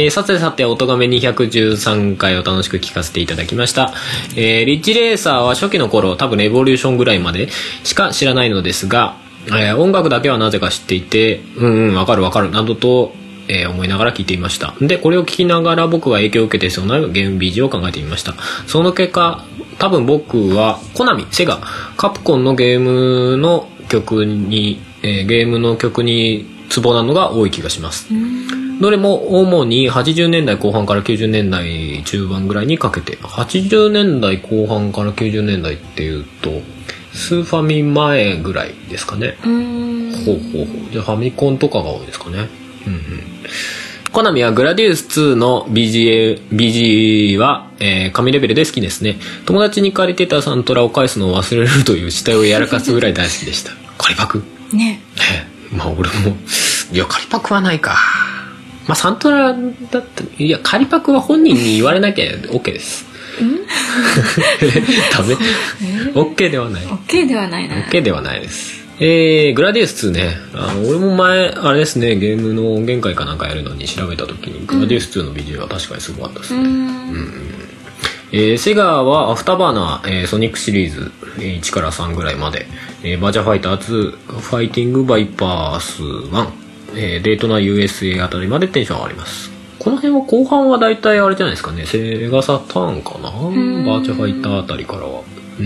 Speaker 1: さてさて、音亀213回を楽しく聞かせていただきました。リッチレーサーは初期の頃、多分エボリューションぐらいまでしか知らないのですが、音楽だけはなぜか知っていて、わかるわかるなどと思いながら聞いていました。で、これを聞きながら僕が影響を受けてそうなゲーム BG を考えてみました。その結果、多分僕はコナミ、セガ、カプコンのゲームの曲に、ゲームの曲にツボなのが多い気がします。どれも主に80年代後半から90年代中盤ぐらいにかけて、80年代後半から90年代っていうとスーファミ前ぐらいですかね。ほうほうほう。じゃあファミコンとかが多いですかね。コナミはグラディウス2の BG は、神レベルで好きですね。友達に借りてたサントラを返すのを忘れるという死体をやらかすぐらい大好きでした。仮パク
Speaker 2: ね。
Speaker 1: まあ俺もいや仮パクはないか。まあサントラだったいや仮パクは本人に言われなきゃ OK です。ダメ。OK ではない。
Speaker 2: OK ではないな。
Speaker 1: OK ではないです。グラディウス2ね、俺も前あれですね、ゲームの音源会かなんかやるのに調べた時にグラディウス2のビデオは確かにすごかったですね。セガはアフターバーナー、ソニックシリーズ、1から3ぐらいまで、バーチャファイター2、ファイティングバイパース1、デートナ USA あたりまでテンション上がります。この辺は後半はだいたいあれじゃないですかね、セガサターンかな、バーチャファイターあたりからは。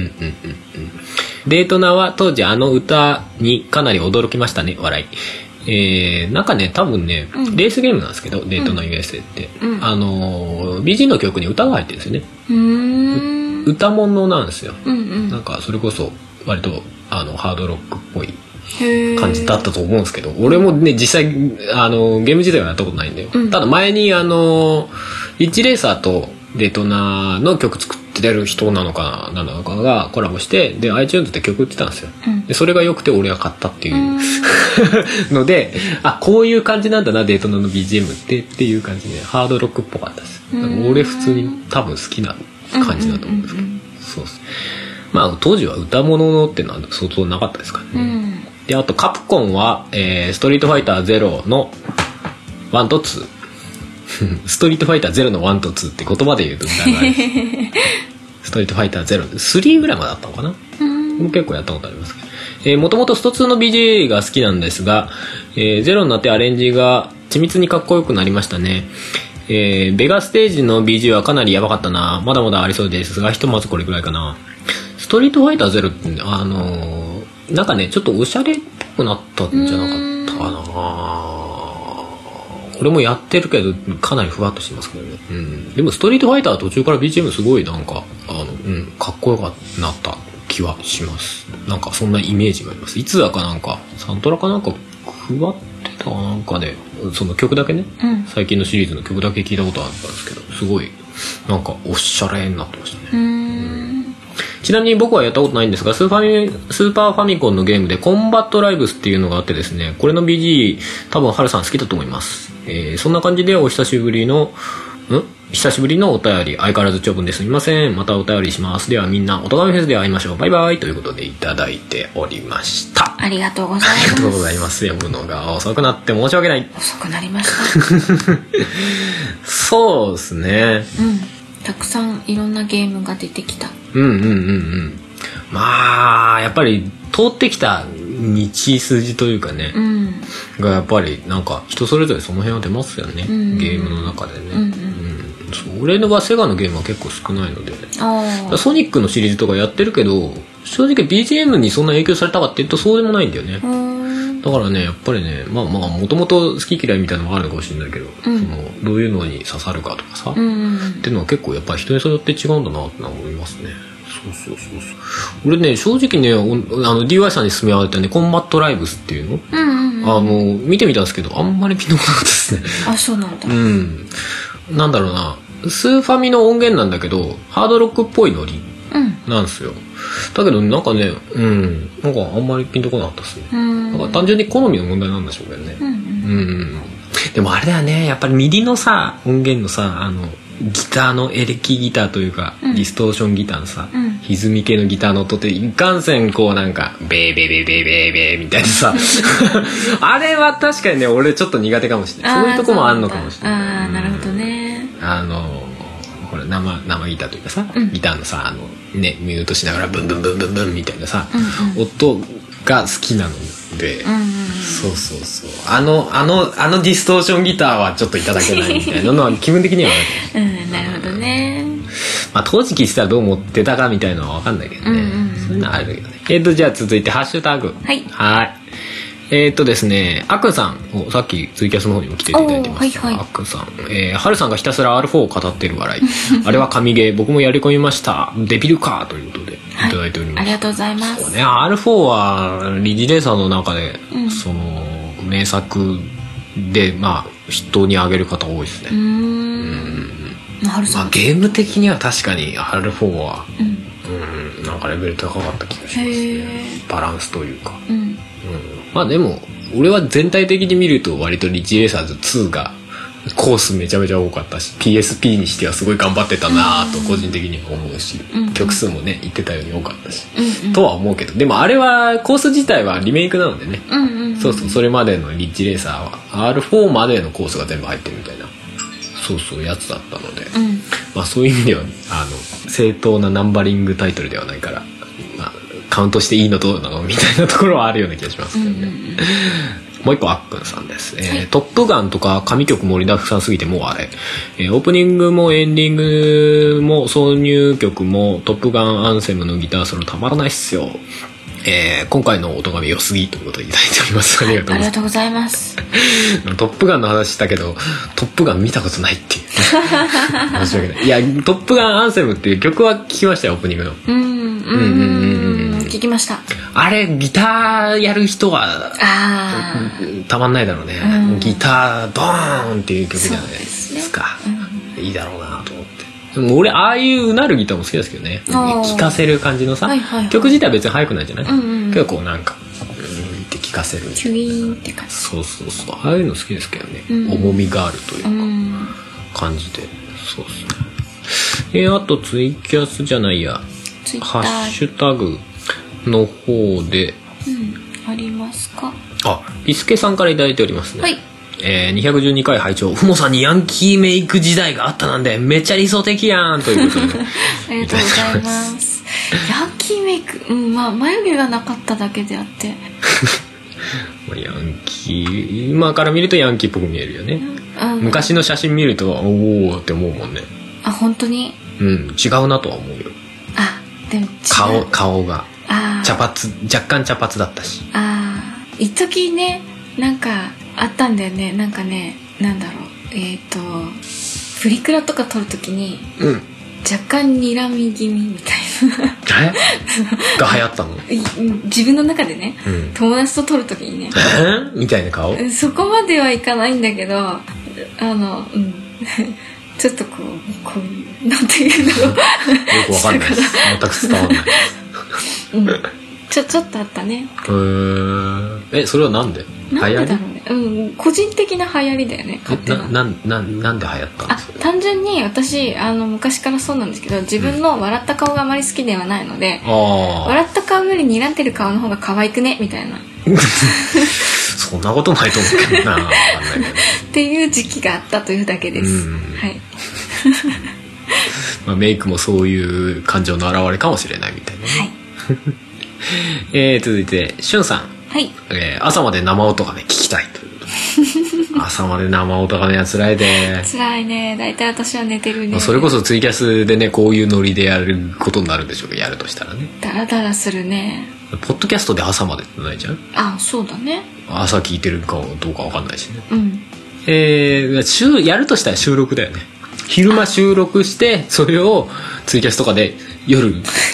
Speaker 1: デートナは当時歌にかなり驚きましたね、笑い。なんかね、多分ね、レースゲームなんですけど、デートナ USA って、BG の曲に歌が入ってるんですよね。歌物なんですよ。なんかそれこそ割とハードロックっぽい感じだったと思うんですけど、俺もね実際ゲーム自体はやったことないんだよ。ただ前にリッチレーサーとデートナの曲作ってる人なのかなのかがコラボして、で iTunes で曲売ってたんですよ。でそれが良くて俺が買ったっていうので、あ、こういう感じなんだなデートナの BGM っていう感じでハードロックっぽかったです。俺普通に多分好きな感じだと思うんですけど、そうです。まあ当時は歌物のってのは相当なかったですからね。であとカプコンは、ストリートファイター0の1と2ストリートファイター0の1と2って言葉で言うと長いストリートファイター0 3ぐらいまであったのかな。結構やったことありますけど、もともとスト2の BG が好きなんですが、0になってアレンジが緻密にかっこよくなりましたね。ベガステージの BG はかなりやばかったな。まだまだありそうですが、ひとまずこれぐらいかな。ストリートファイター0ってなんかねちょっとおしゃれっぽくなったんじゃなかったかな。俺もやってるけどかなりふわっとしてますけどね。でもストリートファイターは途中から BGM すごいなんかかっこよくなった気はします。なんかそんなイメージがあります。いつだかなんかサントラかなんかふわってたかなんかで、その曲だけね、最近のシリーズの曲だけ聞いたことあったんですけど、すごいなんかおしゃれになってましたね。ちなみに僕はやったことないんですが、スーパーファミコンのゲームでコンバットライブスっていうのがあってですね、これの BG 多分ハルさん好きだと思います。そんな感じで久しぶりのお便り、相変わらず長文ですみません。またお便りします。ではみんなおとがめフェスで会いましょう。バイバイということでいただいておりました。
Speaker 2: ありがとうございます。
Speaker 1: ありがとうございます。読むのが遅くなって申し訳ない。
Speaker 2: 遅くなりました
Speaker 1: そうですね。
Speaker 2: たくさんいろんなゲームが出てきた。
Speaker 1: まあやっぱり通ってきた道筋というかね、がやっぱりなんか人それぞれその辺は出ますよね、ゲームの中でね。俺のはセガのゲームは結構少ないので、ソニックのシリーズとかやってるけど、正直 BGM にそんな影響されたかっていうとそうでもないんだよね。 だからねやっぱりねまあもともと好き嫌いみたいなのもあるのかもしれないけど、そのどういうのに刺さるかとかさ、っていうのは結構やっぱり人によって違うんだなって思いますね。そう俺ね正直ねDY さんに勧められたねコンバットライブスっていうの、見てみたんですけどあんまりピンとこなかったですね。
Speaker 2: あ、そうなんだ。
Speaker 1: なんだろうな、スーファミの音源なんだけどハードロックっぽいノリなんですよ。だけどなんかねなんかあんまりピンとこなかったですね。なんか単純に好みの問題なんでしょうけどね。でもあれだよねやっぱりミディのさ音源のさギターのエレキギターというか、ディストーションギターのさ、歪み系のギターの音っていかんせんこうなんかベーベーベーベーベーベーみたいなさあれは確かにね俺ちょっと苦手かもしれない。そういうとこもあるのかもしれない。
Speaker 2: ああなるほどね。
Speaker 1: これ生ギターというかさ、ギターのさミュートしながらブンブンブンブンブンみたいなさ、音が好きなので、そうあのディストーションギターはちょっといただけないみたいなのは気分的にはある
Speaker 2: なるほどね。
Speaker 1: まあ当時聞いてたらどう思ってたかみたいなのは分かんないけどね、そういうのはあるけどね。じゃあ続いてハッシュタグはいですね、あっくんさんさっきツイキャスの方にも来ていただいてます、あっくんさん、はるさんがひたすら R4 を語ってる笑いあれは神ゲー僕もやり込みましたデビルかということでいただいております、
Speaker 2: ありがとうございます。
Speaker 1: そうね R4 はリジレーサーの中で、その名作でまあ筆頭に挙げる方多いですね。まあ、ゲーム的には確かに R4 は、なんかレベル高かった気がしますね。バランスというか、まあでも俺は全体的に見ると割とリッチレーサーズ2がコースめちゃめちゃ多かったし PSP にしてはすごい頑張ってたなと個人的に思うし、曲数もね言ってたように多かったし、とは思うけどでもあれはコース自体はリメイクなのでね、それまでのリッチレーサーは R4 までのコースが全部入ってるみたいなやつだったので、まあそういう意味では正当なナンバリングタイトルではないから、まあ、カウントしていいのどうなのみたいなところはあるような気がしますけどね。もう一個あっくんさんです、トップガンとか神曲盛りだくさんすぎてもうあれ、オープニングもエンディングも挿入曲もトップガンアンセムのギターソロたまらないっすよ。今回の音が良すぎということでいただいております。ありがとうございます。トップガンの話したけどトップガン見たことないっていう申し訳ない。いやトップガンアンセムっていう曲は聞きましたよオープニングの。聞きました。あれギターやる人はたまんないだろうね、ギタードーンっていう曲じゃないですか。いいだろうなと思って。でも俺ああいううなるギターも好きですけどね。聴かせる感じのさ、曲自体は別に速くないじゃない、けどこうなんかって聴かせるキュイーンって感じ。そうああいうの好きですけどね、重みがあるというか、感じで。そうですね。あとツイキャスじゃないやハッシュタグの方で、ありますか。ピスケさんからいただいておりますね。212回拝聴。ふもさんにヤンキーメイク時代があったなんでめっちゃ理想的やんということで
Speaker 2: ありがとうございます。ヤンキーメイク、まあ眉毛がなかっただけであってヤ
Speaker 1: ンキー今から見るとヤンキーっぽく見えるよね。昔の写真見るとおおって思うもんね。本当に違うなとは思うよ。でも顔が若干茶髪だったし、一時ねなんかあったんだよね。なんかねなんだろうプリクラとか撮るときに、若干睨み気味みたいなが流行ったの
Speaker 2: 自分の中でね、友達と撮るときにね
Speaker 1: みたいな顔。
Speaker 2: そこまではいかないんだけどちょっとこうなんていうんだろうよ
Speaker 1: くわかんないです全く伝わんない
Speaker 2: ちょっとあったね。
Speaker 1: それはなんで
Speaker 2: なんでだろうね。個人的な流行りだよね。
Speaker 1: なんで流行ったんですか。
Speaker 2: 単純に私昔からそうなんですけど自分の笑った顔があまり好きではないので、笑った顔より睨んでる顔の方が可愛くねみたいな
Speaker 1: そんなことないと思うけどな分かんないけど
Speaker 2: っていう時期があったというだけです。
Speaker 1: まあ、メイクもそういう感情の表れかもしれないみたいなね。続いてしゅんさん、朝まで生音がね聞きたいという朝まで生音がね辛いで辛いね。大体私は寝てるね。それこそツイキャスでねこういうノリでやることになるんでしょうけどやるとしたらねダラダラするね。 ポッドキャストで朝までってないじゃん。
Speaker 2: あ、そうだね。
Speaker 1: 朝聞いてるかどうか分かんないしね。
Speaker 2: うん。
Speaker 1: やるとしたら収録だよね。昼間収録してそれをツイキャスとかで夜
Speaker 2: 流す。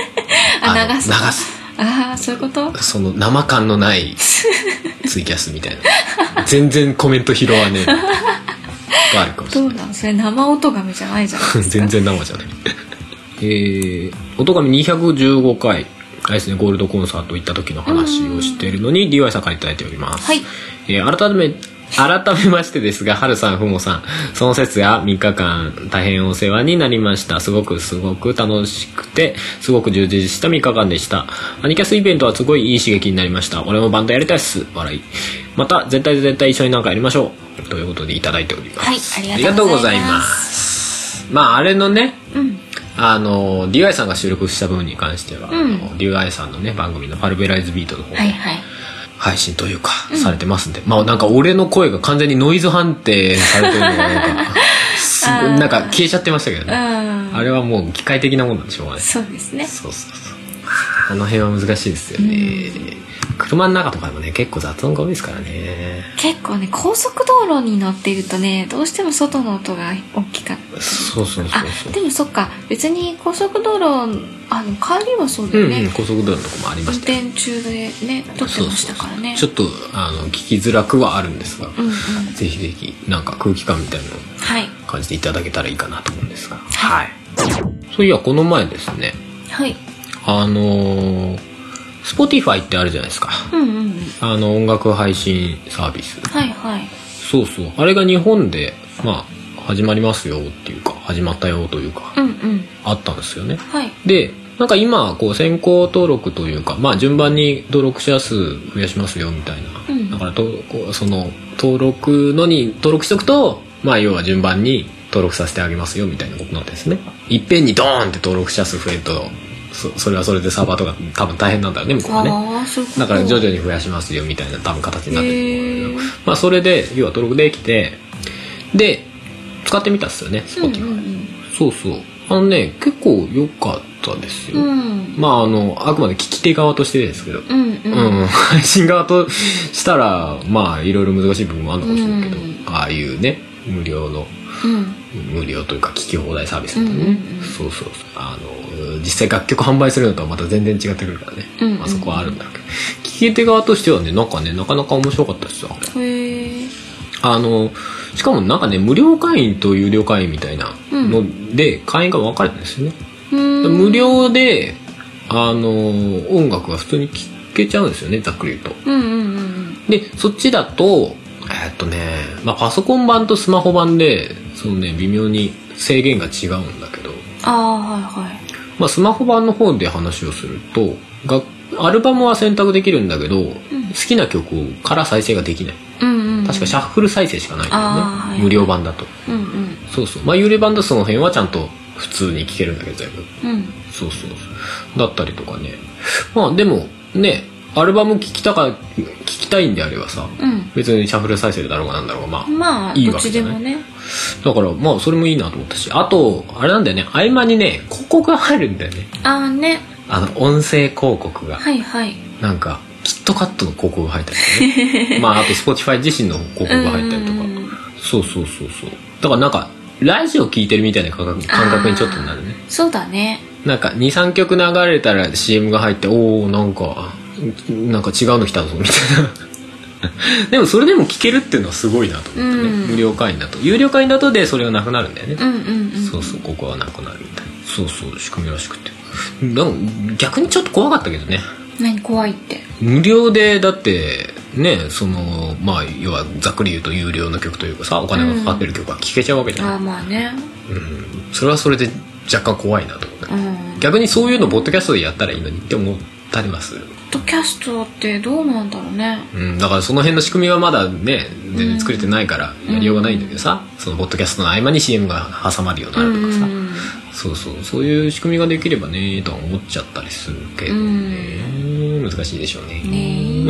Speaker 2: ああ、そういうこと。
Speaker 1: その生感のないツイキャスみたいな。全然コメント拾わねえがあるかもしれない。
Speaker 2: どうなのそれ、生音亀じゃないじゃないですか。
Speaker 1: 全然生じゃない。音亀215回あれですね、ゴールドコンサート行った時の話をしているのに DY さんからいただいております。
Speaker 2: はい。
Speaker 1: 改めましてですが、はるさん、ふもさん、その節や3日間大変お世話になりました。すごく楽しくて、すごく充実した3日間でした。アニキャスイベントはすごいいい刺激になりました。俺もバンドやりたいっす。笑い。また絶対一緒になんかやりましょう。ということでいただいております。
Speaker 2: はい、ありがとうございます。
Speaker 1: まああれのね、
Speaker 2: うん、
Speaker 1: DY さんが収録した分に関しては、DY さんのね番組のパルベライズビートの方で、
Speaker 2: はいはい、
Speaker 1: 配信というか、されてますんで、まあなんか俺の声が完全にノイズ判定されてるのがなんか消えちゃってましたけどね。あれはもう機械的なもんなんでしょうがない。
Speaker 2: そうですね。
Speaker 1: そうあの辺は難しいですよね。車の中とかでもね結構雑音が多いですからね。
Speaker 2: 結構ね、高速道路に乗っているとね、どうしても外の音が大きかったり。そう。あ、でもそっか、別に高速道路帰りはそうだよね。
Speaker 1: 高速道路のとこもありましたよ。
Speaker 2: 運転中でね撮ってましたからね。
Speaker 1: ちょっと聞きづらくはあるんですが、ぜひなんか空気感みたいなのを感じていただけたらいいかなと思うんですが、はい。そういやこの前ですね、
Speaker 2: はい。
Speaker 1: Spotify ってあるじゃないですか。音楽配信サービス。
Speaker 2: はいはい。
Speaker 1: そうあれが日本でまあ始まりますよっていうか始まったよというか、あったんですよね。
Speaker 2: はい。
Speaker 1: でなんか今こう先行登録というか、まあ順番に登録者数増やしますよみたいな。だからその登録しておくと、まあ要は順番に登録させてあげますよみたいなことなんですね。いっぺんにドーンって登録者数増えると。それはそれでサーバーとか多分大変なんだよね向こうはね。だから徐々に増やしますよみたいな多分形になってるんだけど、まあそれで要は登録できてで使ってみたっすよね Spotify。そう結構良かったですよ。まああくまで聞き手側としてですけど、配信側としたらまあいろいろ難しい部分もあるのかもしれないけど、ああいうね無料というか聞き放題サービスみたいなね。実際楽曲販売するのとはまた全然違ってくるからね。そこはあるんだけど、聞き手側としてはねなかなか面白かったですよ。しかもなんかね無料会員と有料会員みたいなので会員が分かれてるんですよね。無料で音楽が普通に聴けちゃうんですよね、ざっくり言うと。でそっちだとまあパソコン版とスマホ版で微妙に制限が違うんだけど、まあ、スマホ版の方で話をするとアルバムは選択できるんだけど、好きな曲から再生ができない。確かシャッフル再生しかないんだよね、無料版だと。まあ有料版だとその辺はちゃんと普通に聴けるんだけど全部。だったりとかね。まあでもねアルバム聴きたいんであればさ、別にシャッフル再生だろうがなんだろうがまあいいわけじゃない。どっちでもね。だからまあそれもいいなと思ったし、あとあれなんだよね、合間にね広告が入るんだよね。音声広告がなんかキットカットの広告が入ったりとかねまああと Spotify 自身の広告が入ったりとか。だからなんかラジオ聞いてるみたいな感覚にちょっとなるね。
Speaker 2: そうだね。
Speaker 1: なんか 2,3 曲流れたら CM が入って、なんか違うの来たぞみたいなでもそれでも聞けるっていうのはすごいなと思ってね。無料会員だと。有料会員だとでそれがなくなるんだよね。ここはなくなるみたいな。仕組みらしくて、でも逆にちょっと怖かったけどね。
Speaker 2: 何怖いって？無
Speaker 1: 料でだってね、まあ要はざっくり言うと有料の曲というかさ、お金がかかってる曲が聴けちゃうわけじゃない。
Speaker 2: まあね。
Speaker 1: それはそれで若干怖いなと思って、逆にそういうのポッドキャストでやったらいいのにって思ったりまする。
Speaker 2: ポッドキャストってどうなんだろうね。
Speaker 1: だからその辺の仕組みはまだね全然作れてないからやりようがないんだけどさ、そのポッドキャストの合間に CM が挟まるようになるとかさ、そういう仕組みができればねとは思っちゃったりするけどね。難しいでしょうね。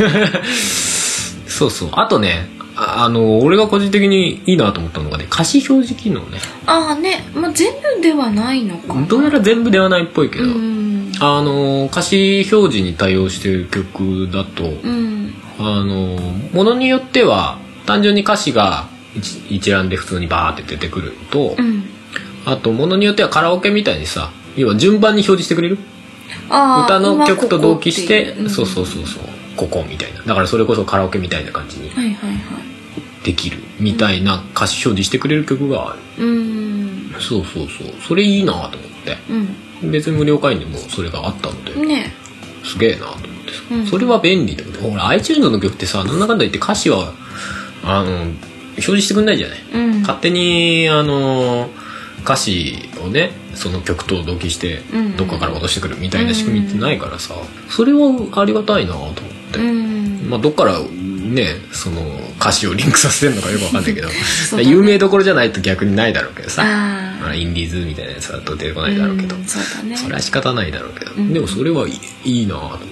Speaker 1: あとね俺が個人的にいいなと思ったのがね、歌詞表示機能ね。
Speaker 2: まあ全部ではないのかな。
Speaker 1: どうやら全部ではないっぽいけど、 歌詞表示に対応してる曲だと、ものによっては単純に歌詞が一覧で普通にバーって出てくると、あとものによってはカラオケみたいにさ、要は順番に表示してくれる、歌の曲と同期して、そうここみたいな、だからそれこそカラオケみたいな感じにできるみたいな歌詞表示してくれる曲がある。そうそれいいなと思って、別に無料会員でもそれがあったので、すげえなと思ってさ、それは便利だけど、ほら iTunes の曲ってさ、なんだかんだ言って歌詞は表示してくんないじゃない、勝手に歌詞をね、その曲と同期してどっかから落としてくるみたいな仕組みってないからさ、それはありがたいなと思って、まあどっからねその歌詞をリンクさせてるのかよくわかんないけど、有名どころじゃないと逆にないだろうけどさ、インディーズみたいなやつだと出てこないだろうけど、それは仕方ないだろうけど、でもそれはいいなと思って、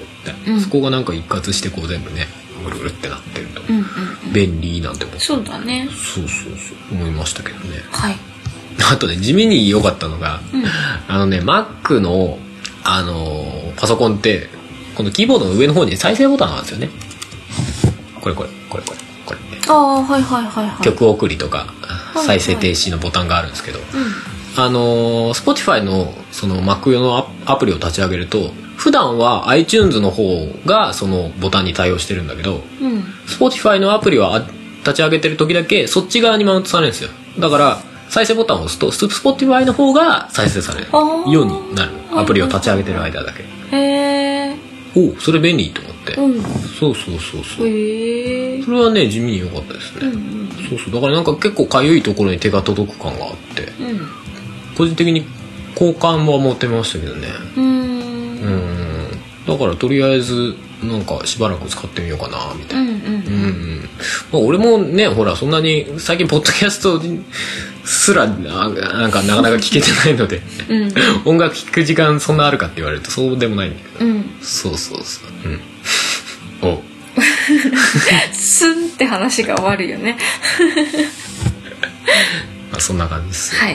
Speaker 1: そこがなんか一括してこう全部ねぐるぐるってなってると便利なんて思って、
Speaker 2: そうだね、
Speaker 1: そう思いましたけどね。
Speaker 2: はい。
Speaker 1: あとね、地味に良かったのが、Mac のパソコンってこのキーボードの上の方に再生ボタンがあるんですよね。これ曲送りとか再生停止のボタンがあるんですけど、Spotify のその Mac 用のアプリを立ち上げると、普段は iTunes の方がそのボタンに対応してるんだけど、Spotify のアプリは立ち上げてる時だけそっち側にマウントされるんですよ。だから再生ボタンを押すと Spotify の方が再生されるようになる、アプリを立ち上げてる間だけ。それ便利と思って、そうそれはね地味に良かったですね。だからなんか結構かゆいところに手が届く感があって、個人的に好感は持ってましたけどね。だからとりあえずなんかしばらく使ってみようかなみたいな。俺もねほらそんなに最近ポッドキャストすらなんかなかなか聞けてないので、音楽聴く時間そんなあるかって言われるとそうでもないんだけど、そうお
Speaker 2: スンって話が終わるよね。
Speaker 1: まあそんな感じです。
Speaker 2: はい。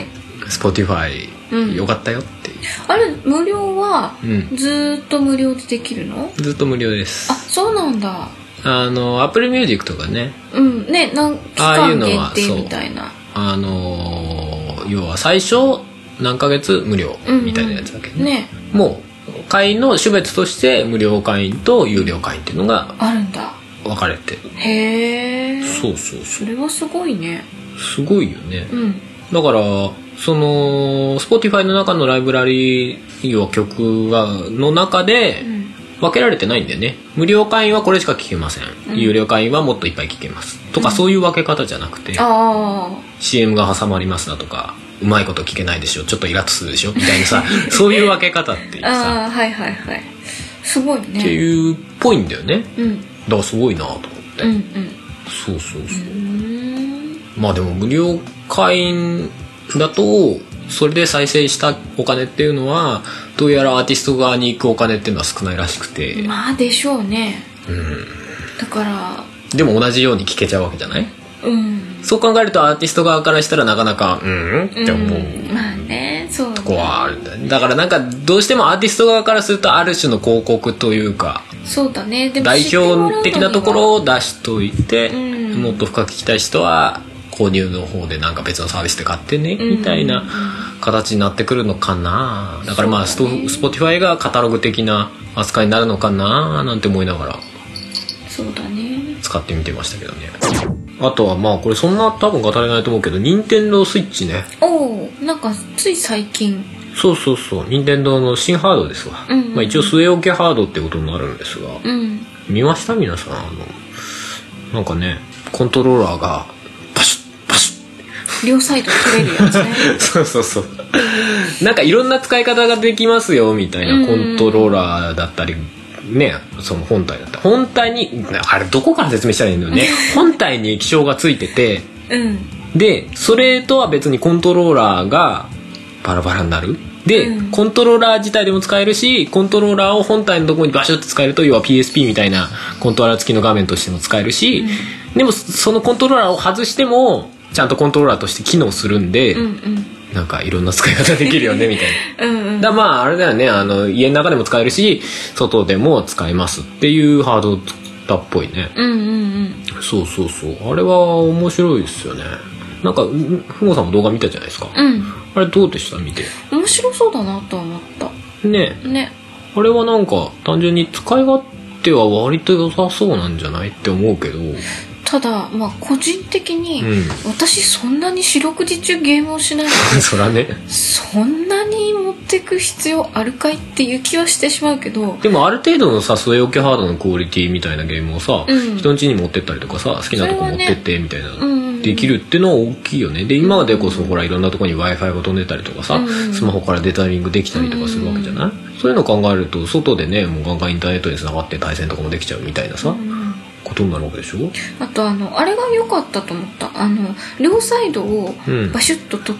Speaker 1: Spotify、よかったよっていう。
Speaker 2: あれ無料はずっと無料でできるの？
Speaker 1: ずっと無料です。
Speaker 2: あ、そうなんだ。
Speaker 1: Apple Music とかね、
Speaker 2: ね、期間限定みたいな、
Speaker 1: 要は最初何ヶ月無料みたいなやつだけどね、もう会員の種別として無料会員と有料会員っていうのが
Speaker 2: あるんだ、
Speaker 1: 分かれてる。
Speaker 2: へえ。
Speaker 1: そう
Speaker 2: それはすごいね。
Speaker 1: すごいよね。だからその Spotify の中のライブラリー要は曲の中で分けられてないんだよね。無料会員はこれしか聴けません、有料会員はもっといっぱい聴けますとか、そういう分け方じゃなくて、CM が挟まりますだとか、うまいこと聴けないでしょ、ちょっとイラッとするでしょみたいなさそういう分け方っていうさ、
Speaker 2: すごいね
Speaker 1: っていうっぽいんだよね。だからすごいなと思って、そうまあでも無料会員だとそれで再生したお金っていうのはどうやらアーティスト側に行くお金っていうのは少ないらしくて、
Speaker 2: まあでしょうね。だから
Speaker 1: でも同じように聴けちゃうわけじゃない。そう考えるとアーティスト側からしたらなかなかって思う、
Speaker 2: まあね、そうね、
Speaker 1: とこはあるんだ。だからなんかどうしてもアーティスト側からするとある種の広告というか、
Speaker 2: そうだね、でも
Speaker 1: 代表的なところを出しといて、もっと深く聞きたい人は購入の方でなんか別のサービスで買ってねみたいな形になってくるのかな。だからまあSpotify がカタログ的な扱いになるのかななんて思いながら
Speaker 2: そうだね
Speaker 1: 使ってみてましたけどね。あとはまあこれそんな多分語れないと思うけど、任天堂スイッチね。
Speaker 2: なんかつい最近。
Speaker 1: そう任天堂の新ハードですわ。まあ一応据え置きハードってことになるんですが、見ました皆さん。なんかねコントローラーがバシッバシッ
Speaker 2: 両サイド取れるやつね
Speaker 1: そうなんかいろんな使い方ができますよみたいなコントローラーだったりね、その本体だった本体にあれどこから説明したらいいのね本体に液晶がついてて、でそれとは別にコントローラーがバラバラになるで、コントローラー自体でも使えるし、コントローラーを本体のところにバシュッと使えると、要は PSP みたいなコントローラー付きの画面としても使えるし、でもそのコントローラーを外してもちゃんとコントローラーとして機能するんで、 なんかいろんな使い方できるよねみたいな
Speaker 2: うんうん
Speaker 1: だまああれだよね、家の中でも使えるし外でも使えますっていうハードだっぽいね。
Speaker 2: うんうんうん
Speaker 1: そうそうそう、あれは面白いですよね。なんかふごさんも動画見たじゃないですか、
Speaker 2: うん
Speaker 1: あれどうでした？見て。
Speaker 2: 面白そうだなと思った
Speaker 1: ね
Speaker 2: ね。
Speaker 1: あれはなんか単純に使い勝手は割と良さそうなんじゃないって思うけど、
Speaker 2: ただまあ個人的に、私そんなに四六時中ゲームをしないので
Speaker 1: そらね
Speaker 2: そんなに持ってく必要あるかいっていう気はしてしまうけど、
Speaker 1: でもある程度のさ据え置きハードのクオリティみたいなゲームをさ、人ん家に持ってったりとかさ好きなとこ持ってってみたいな、できるっていうのは大きいよね。で今までこそほらいろんなとこに Wi-Fi が飛んでたりとかさ、スマホからデータリングできたりとかするわけじゃない、そういうのを考えると外でねもうガンガンインターネットに繋がって対戦とかもできちゃうみたいなさ、ことになるわけでしょ。
Speaker 2: あとあれが良かったと思った。両サイドをバシュッと取って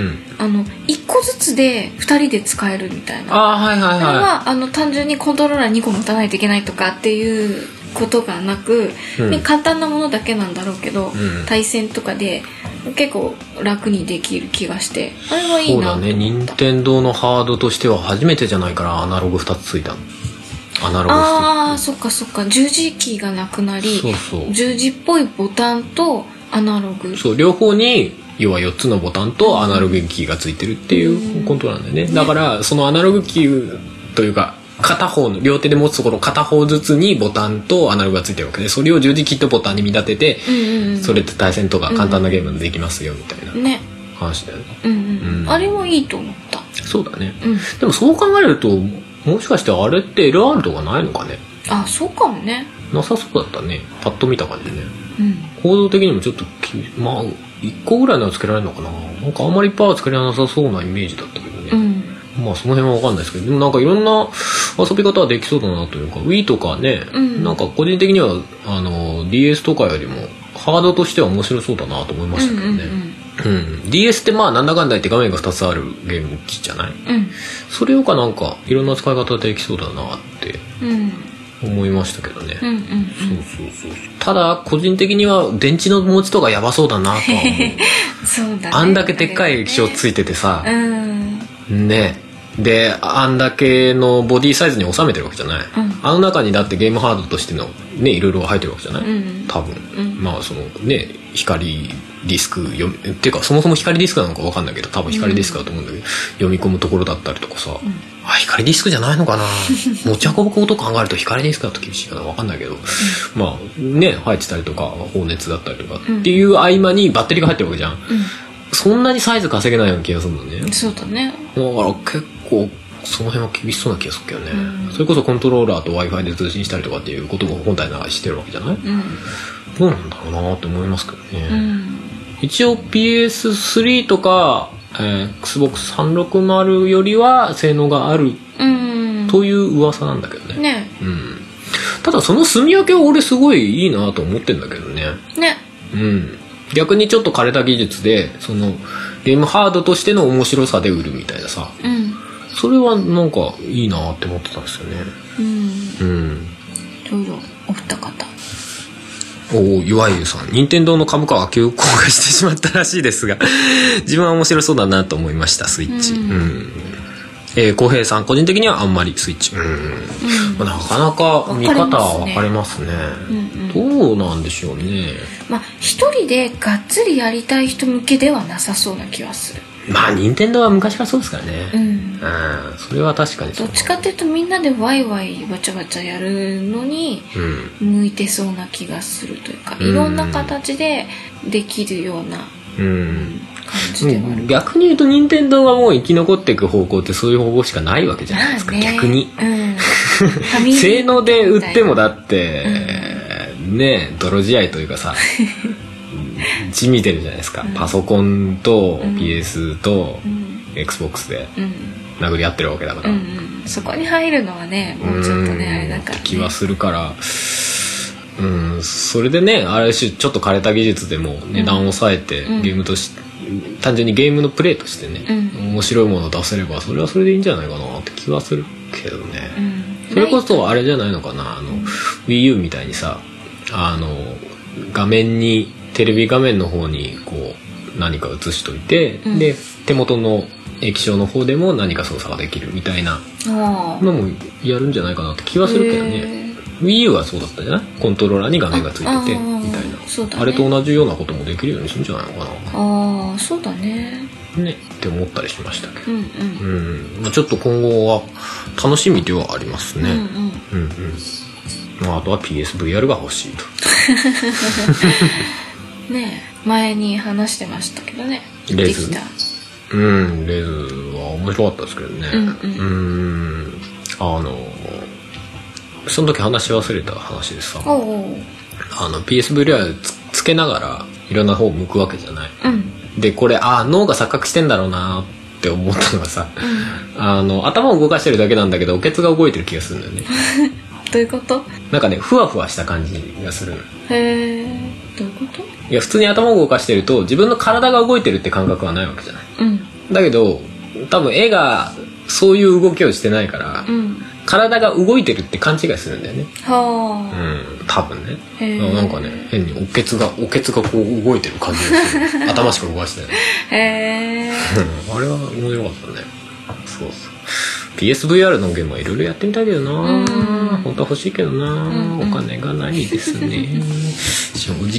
Speaker 2: 、1個ずつで2人で使えるみたいな。
Speaker 1: はいはいはい。
Speaker 2: あれは単純にコントローラー2個持たないといけないとかっていうことがなく、で簡単なものだけなんだろうけど、対戦とかで結構楽にできる気がして、あれはいいなと思った。
Speaker 1: そうだね、任天堂のハードとしては初めてじゃないからアナログ2つついたの。アナログスティック。
Speaker 2: ああそっかそっか、十字キーがなくなり、
Speaker 1: そうそう
Speaker 2: 十字っぽいボタンとアナログ、
Speaker 1: そう両方に要は4つのボタンとアナログキーがついてるっていうコントローラーなんだよね。だからそのアナログキーというか片方の両手で持つところ片方ずつにボタンとアナログがついてるわけで、それを十字キーとボタンに見立てて、それで対戦とか簡単なゲームできますよみたいな話だよね。
Speaker 2: あれもいいと思った。
Speaker 1: そうだね、でもそう考えるともしかしてあれって LR とかないのかね。
Speaker 2: あ、そうかもね。
Speaker 1: なさそうだったね、パッと見た感じね。構造的にもちょっとまあ1個ぐらいのはつけられるのかな。なんかあんまりいっぱいはつけられなさそうなイメージだったけどね。まあその辺は分かんないですけど、でもなんかいろんな遊び方はできそうだなというか、 Wii とかね、なんか個人的にはDS とかよりもハードとしては面白そうだなと思いましたけどね。DS ってまあなんだかんだ言って画面が2つあるゲーム機じゃない、それよかなんかいろんな使い方できそうだなって思いましたけどね。そうただ個人的には電池の持ちとかやばそうだなとは思う
Speaker 2: そうだね、
Speaker 1: あんだけでっかい液晶ついててさ、ねであんだけのボディサイズに収めてるわけじゃない、あの中にだってゲームハードとしてのねいろいろ入ってるわけじゃない、多分、まあそのね光ディスクっていうかそもそも光ディスクなのか分かんないけど多分光ディスクだと思うんだけど、読み込むところだったりとかさ、光ディスクじゃないのかな持ち運ぶことを考えると光ディスクだと厳しいかな分かんないけど、まあね入ってたりとか放熱だったりとかっていう合間にバッテリーが入ってるわけじゃん、そんなにサイズ稼げないような気がするのね。
Speaker 2: そうだね。
Speaker 1: だから結構その辺は厳しそうな気がするけどね、それこそコントローラーと Wi-Fi で通信したりとかっていうことも本体ならしてるわけじゃない、どうなんだろうなって思いますけどね、一応 PS3 とか、Xbox360 よりは性能があるという噂なんだけどね。ただその住み分けは俺すごいいいなと思ってんだけどね。逆にちょっと枯れた技術でそのゲームハードとしての面白さで売るみたいなさ、それはなんかいいなって思ってたんですよね。
Speaker 2: いろいろお二方。
Speaker 1: いわゆるさん、任天堂の株価は急降下してしまったらしいですが自分は面白そうだなと思いました。スイッチ。浩平さん、個人的にはあんまりスイッチ。なかなか見方は分かれますね。どうなんでしょうね。
Speaker 2: まあ一人でがっつりやりたい人向けではなさそうな気はする。
Speaker 1: まあ任天堂は昔からそうですからね。それは確かにそう。
Speaker 2: どっちかっていうとみんなでワイワイバチャバチャやるのに向いてそうな気がするというか、いろんな形でできるような感じではある。
Speaker 1: 逆に言うと任天堂がもう生き残っていく方向ってそういう方向しかないわけじゃないですか、逆に。性能で売ってもだってね泥仕合というかさ地見てるじゃないですか、パソコンと PS と Xbox で殴り合ってるわけだから、
Speaker 2: そこに入るのはねもうちょっとねあれだからね
Speaker 1: 気はするから、それでねある種ちょっと枯れた技術でも値段を抑えて、ゲームとして単純にゲームのプレイとしてね、面白いものを出せればそれはそれでいいんじゃないかなって気はするけどね、それこそあれじゃないのかな、Wii U みたいにさ画面にテレビ画面の方にこう何か映しといて、
Speaker 2: うん
Speaker 1: で手元の液晶の方でも何か操作ができるみたいな
Speaker 2: あ
Speaker 1: のもやるんじゃないかなって気はするけどね。Wii U はそうだったじゃない？コントローラーに画面がついててみたいな、
Speaker 2: そうだね、
Speaker 1: あれと同じようなこともできるようにするんじゃないのかな。
Speaker 2: ああそうだね
Speaker 1: って思ったりしましたけど、
Speaker 2: うんうん
Speaker 1: まあ、ちょっと今後は楽しみではありますね。
Speaker 2: うんうん
Speaker 1: うんうんまあ、あとは PSVR が欲しいと
Speaker 2: ねえ前に話してましたけどね。
Speaker 1: レズ
Speaker 2: できた。
Speaker 1: レズは面白かったですけどね。その時話し忘れた話でさ、
Speaker 2: おう
Speaker 1: PSVR つけながらいろんな方を向くわけじゃない。でこれ脳が錯覚してんだろうなって思ったのがさ、頭を動かしてるだけなんだけどおけつが動いてる気がするんだよね
Speaker 2: どういうこと？
Speaker 1: なんかねふわふわした感じがするの。
Speaker 2: へえどういうこと？
Speaker 1: いや普通に頭を動かしてると自分の体が動いてるって感覚はないわけじゃない。だけど多分絵がそういう動きをしてないから、体が動いてるって勘違いするんだよね。
Speaker 2: はあ。
Speaker 1: 多分ね。なんかね変におけつがこう動いてる感じがする頭しか動かしてない
Speaker 2: へえ
Speaker 1: あれは面白かったね。そう PSVR のゲームはいろいろやってみたいけどな、本当は欲しいけどな、お金がないですね正直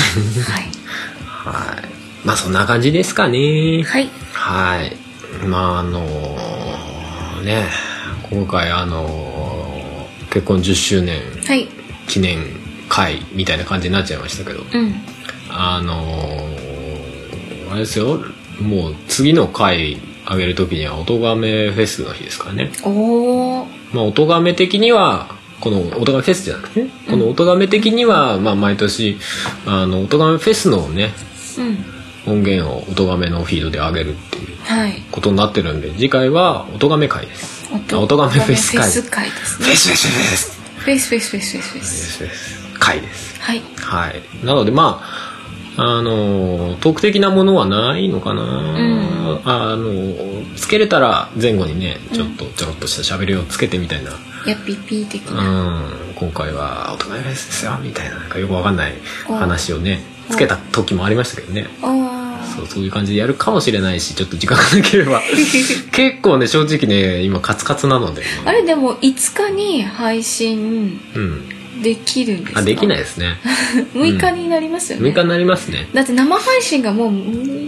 Speaker 1: はいまあそんな感じですかね。はいまあね今回結婚10周年記念会みたいな感じになっちゃいましたけど、あれですよ、もう次の回あげる時には音亀フェスの日ですからね。まあ音亀的にはこの音亀フェスじゃなくてね、この音亀的にはまあ毎年音亀フェスのね、音源を音亀のフィードで上げるっていうことになってるんで、次回は音亀会です。音亀フェス会ですね。フェス会です。はいなのでまあトーク的なものはないのかな、つけれたら前後にねちょろっとした喋りをつけてみたいな、
Speaker 2: やっぴっぴー的な、
Speaker 1: 今回は音亀フェスですよみたいな、なんかよくわかんない話をねつけた時もありましたけどね。そういう感じでやるかもしれないし、ちょっと時間がなければ結構ね正直ね今カツカツなので、ね、
Speaker 2: あれでも5日に配信できるんですか？
Speaker 1: できないですね
Speaker 2: 6日になりますよね。
Speaker 1: 6日になりますね。
Speaker 2: だって生配信がもう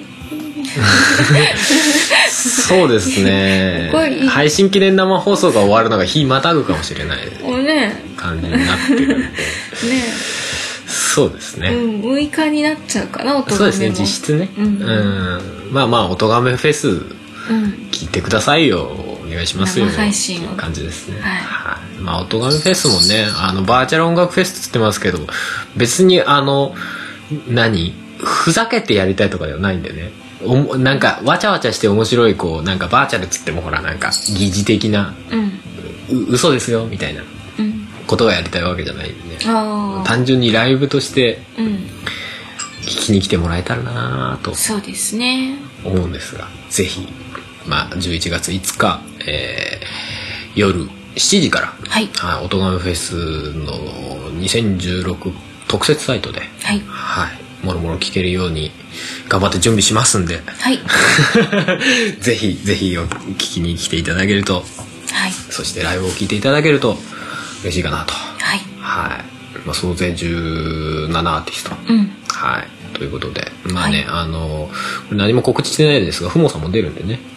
Speaker 1: そうですね配信記念生放送が終わるのが日またぐかもしれない感じになってるんでねそうですね、
Speaker 2: 6日になっちゃうかな、音亀も。
Speaker 1: そうですね実質ね、まあ音亀フェス聞いてくださいよ、お願いしますよ
Speaker 2: 生配信を
Speaker 1: っていう感じですね。まあ音亀フェスもねバーチャル音楽フェスって言ってますけど、別にふざけてやりたいとかではないんでね、なんかわちゃわちゃして面白いこうなんかバーチャルっつってもほらなんか疑似的な、嘘ですよみたいなことがやりたいわけじゃないんでね、単純にライブとして聞きに来てもらえたらなと
Speaker 2: そうですね
Speaker 1: 思うんですが、ぜひまあ11月5日、夜7時から、音亀フェスの2016特設サイトでもろもろ聞けるように頑張って準備しますんで、ぜひ聞きに来ていただけると、そしてライブを聞いていただけると嬉しいかなと。まあ、総勢17アーティスト、ということでまあね、何も告知してないですがふもさんも出るんでね、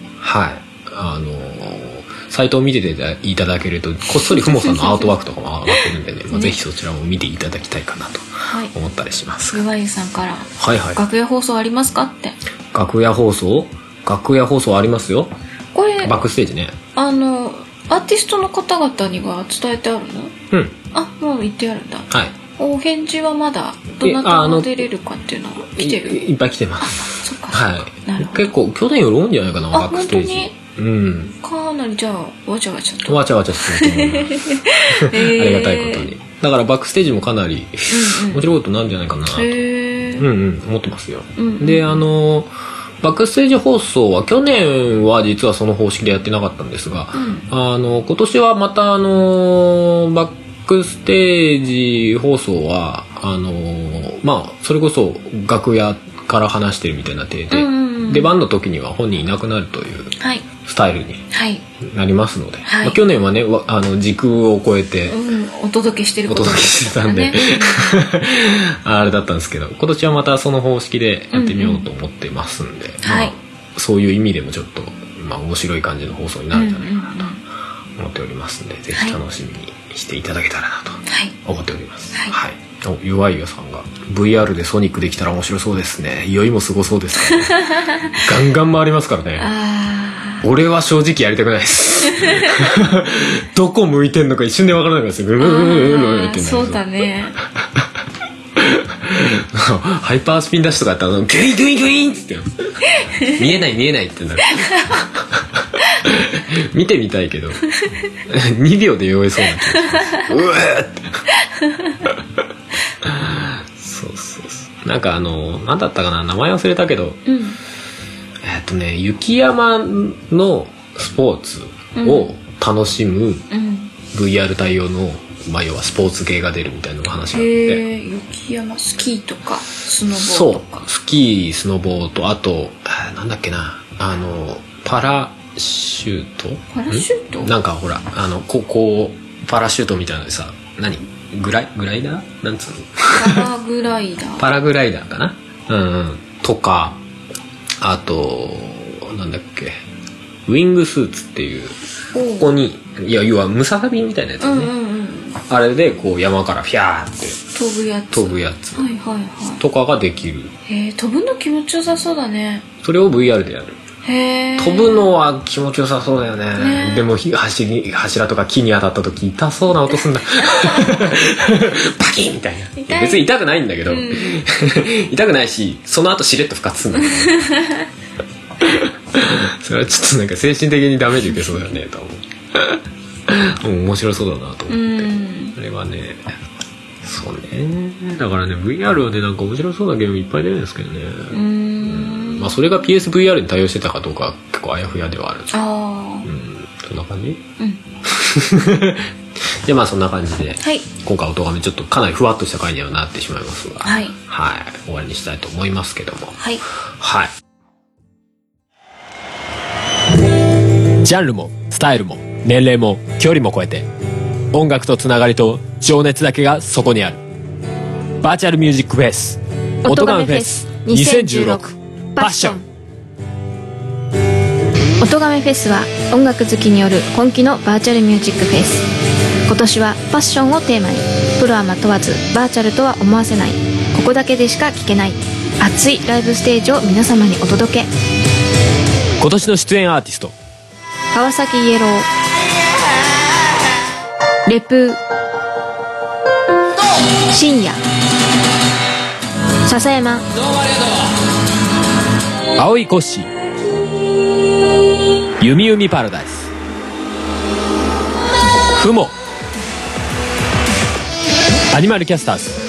Speaker 1: サイトを見ていただけるとこっそりふもさんのアートワークとかも上がってるんでね、ぜひそちらも見ていただきたいかなと思ったりします。
Speaker 2: ゆわゆさんから楽屋放送ありますかって。
Speaker 1: 楽屋放送ありますよ。
Speaker 2: これ
Speaker 1: バックステージね、
Speaker 2: アーティストの方々には伝えてあるの？もう言ってあるんだ。お返事はまだどなたが出れるかっていうのは来てる？いっぱい来てます。結構去年より多いんじゃないかな、バックステージ。かなりじゃあわちゃわちゃすると思いますありがたいことに。だからバックステージもかなり面白いことなんじゃないかなと思ってますよ。でバックステージ放送は去年は実はその方式でやってなかったんですが、今年はまたバックステージ放送はまあそれこそ楽屋
Speaker 1: から話してるみたいな体で、
Speaker 2: うんうんうん、
Speaker 1: 出番の時には本人いなくなるというスタイルになりますので、
Speaker 2: はい
Speaker 1: まあ、去年はね時空を超えて、
Speaker 2: お届けしてることで
Speaker 1: してたんで、ね、あれだったんですけど、今年はまたその方式でやってみようと思ってますんで、まあ、そういう意味でもちょっと、まあ、面白い感じの放送になるんじゃないかなと思っておりますんで、ぜひ楽しみにしていただけたらなと思っております。はい、はい、弱いよさんが VR でソニックできたら面白そうですね。酔いもすごそうですからねガンガン回りますからね。俺は正直やりたくないですどこ向いてんのか一瞬で分からないですよ。
Speaker 2: そうだね
Speaker 1: ハイパースピンダッシュとかやったらグイグイグインって見えない見えないってなる見てみたいけど2秒で酔えそうな気がしますうわーってそうなんか何だったかな、名前忘れたけど、雪山のスポーツを楽しむ VR 対応の、まあ、要はスポーツ系が出るみたいな話があって、
Speaker 2: 雪山スキーとかスノボーとか、
Speaker 1: そうスキースノボーと、あとなんだっけな、パラシュートなんかほらこうパラシュートみたいなのでさ、グライダーなんつうの
Speaker 2: パラグライダー
Speaker 1: パラグライダーかな、とか、あとなんだっけ、ウィングスーツっていう、ここに要はムササビみたいなやつね、あれでこう山からフィャーって飛ぶやつ、とかができる。
Speaker 2: 飛ぶの気持ちよさそうだね。
Speaker 1: それを VR でやる。飛ぶのは気持ちよさそうだよね。でも柱とか木に当たった時痛そうな音すんだパキンみたいな。別に痛くないんだけど、痛くないし、その後しれっと復活するんだそれはちょっとなんか精神的にダメージ受けそうだよねと思う面白そうだなと思って、あれはね、そうね、だからね VR はね、なんか面白そうなゲームいっぱい出るんですけどね。まあ、それが PSVR に対応してたかどうか結構あやふやではあるんですけど、そんな感じ、でまあそんな感じで、今回音がめちょっとかなりふわっとした回にはなってしまいますが、終わりにしたいと思いますけども、ジャンルもスタイルも年齢も距離も超えて、音楽とつながりと情熱だけがそこにあるバーチャルミュージックフェス音ガメフェス2016パッション。
Speaker 3: 音ガメフェスは音楽好きによる本気のバーチャルミュージックフェス。今年はパッションをテーマに、プロアマ問わずバーチャルとは思わせない、ここだけでしか聴けない熱いライブステージを皆様にお届け。
Speaker 1: 今年の出演アーティスト、
Speaker 3: 川崎イエロー、レプー、深夜、笹山、
Speaker 1: 青いコッシー、ゆみゆみパラダイス、ふも、アニマルキャスターズ、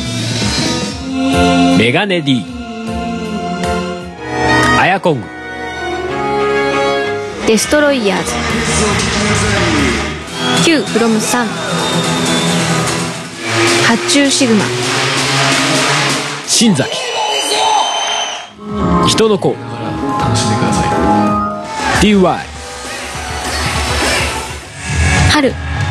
Speaker 1: メガネ D、 アヤコング、
Speaker 3: デストロイヤーズ、 Q from 3、発注シグマ、
Speaker 1: 新崎、人の子、楽しんでください。 DY、
Speaker 3: 春。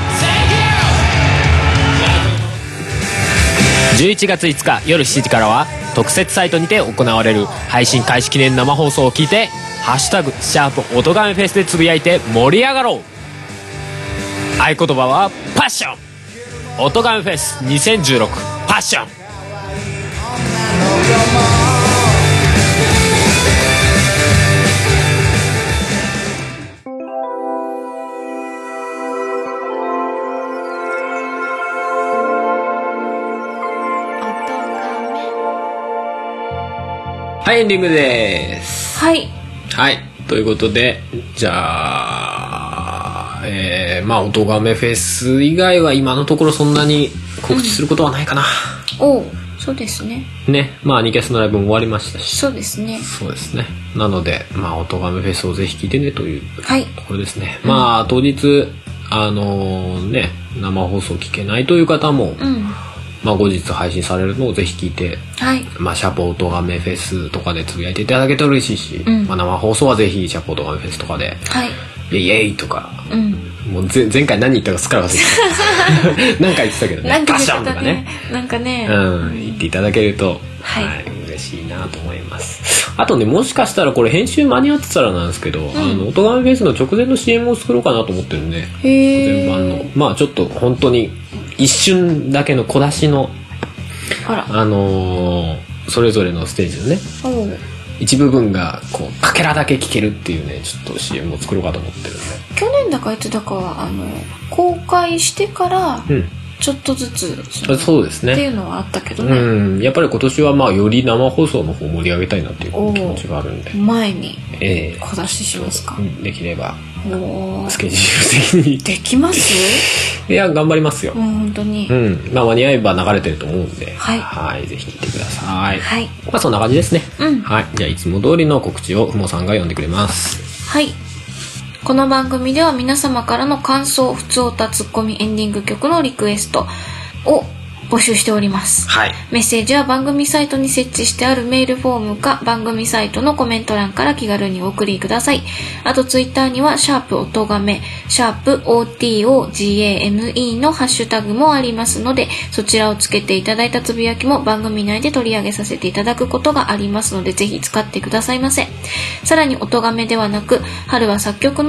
Speaker 1: 11月5日夜7時からは特設サイトにて行われる配信開始記念生放送を聞いて、ハッシュタグ#音ガメフェスでつぶやいて盛り上がろう。合言葉はパッション。音ガメフェス2016パッション。はい、エンディングです。はい、ということで、じゃあまあ音ガメフェス以外は今のところそんなに告知することはないかな。
Speaker 2: そうですね。
Speaker 1: まあアニキャスのライブも終わりましたし。
Speaker 2: そうですね。
Speaker 1: なので、まあ音ガメフェスをぜひ聞いてねというところですね。まあ当日生放送聞けないという方も、 後日配信されるのをぜひ聞いて、
Speaker 2: はい。
Speaker 1: シャポートガメフェスとかでつぶやいていただけたら嬉しいし、生放送はぜひシャポートガメフェスとかで、
Speaker 2: はい。
Speaker 1: イエイイエイとか、もう前回何言ったかすっから忘れてた何回言ってたけどね、
Speaker 2: なんか
Speaker 1: パッションとかね、
Speaker 2: なんかね、
Speaker 1: 言っていただけると、
Speaker 2: はい
Speaker 1: 嬉しいなと思います。あとね、もしかしたらこれ編集間に合ってたらなんですけど、オトガメフェスの直前の CM を作ろうかなと思ってるんで、
Speaker 2: へー。
Speaker 1: 全版のちょっと本当に一瞬だけの小出しの
Speaker 2: あら。
Speaker 1: それぞれのステージのね
Speaker 2: おう。
Speaker 1: 一部分がこうかけらだけ聞けるっていうね、ちょっと CM を作ろうかと思ってるんで。
Speaker 2: 去年だかいつだかは公開してからちょっとずつ
Speaker 1: そうですね
Speaker 2: っていうのはあったけどね、
Speaker 1: やっぱり今年はより生放送の方を盛り上げたいなっていう気持ちがあるんで、
Speaker 2: 前に
Speaker 1: 小
Speaker 2: 出ししますか。
Speaker 1: できれば
Speaker 2: お
Speaker 1: スケジュール的に
Speaker 2: できます？
Speaker 1: いや頑張りますよ。
Speaker 2: 本当に。
Speaker 1: 間に合えば流れてると思うんで、
Speaker 2: はい、
Speaker 1: ぜひ聞いてください。
Speaker 2: はい。
Speaker 1: そんな感じですね。
Speaker 2: はい。
Speaker 1: じゃあいつも通りの告知をふもさんが読んでくれます。
Speaker 2: はい。この番組では皆様からの感想、ふつおた、ツッコミ、エンディング曲のリクエストを募集しております。
Speaker 1: はい。
Speaker 2: メッセージは番組サイトに設置してあるメールフォームか番組サイトのコメント欄から気軽にお送りください。あとツイッターにはシャープ音がめ、シャープ OTOGAME のハッシュタグもありますので、そちらをつけていただいたつぶやきも番組内で取り上げさせていただくことがありますので、ぜひ使ってくださいませ。さらに音がめではなく、春は作曲、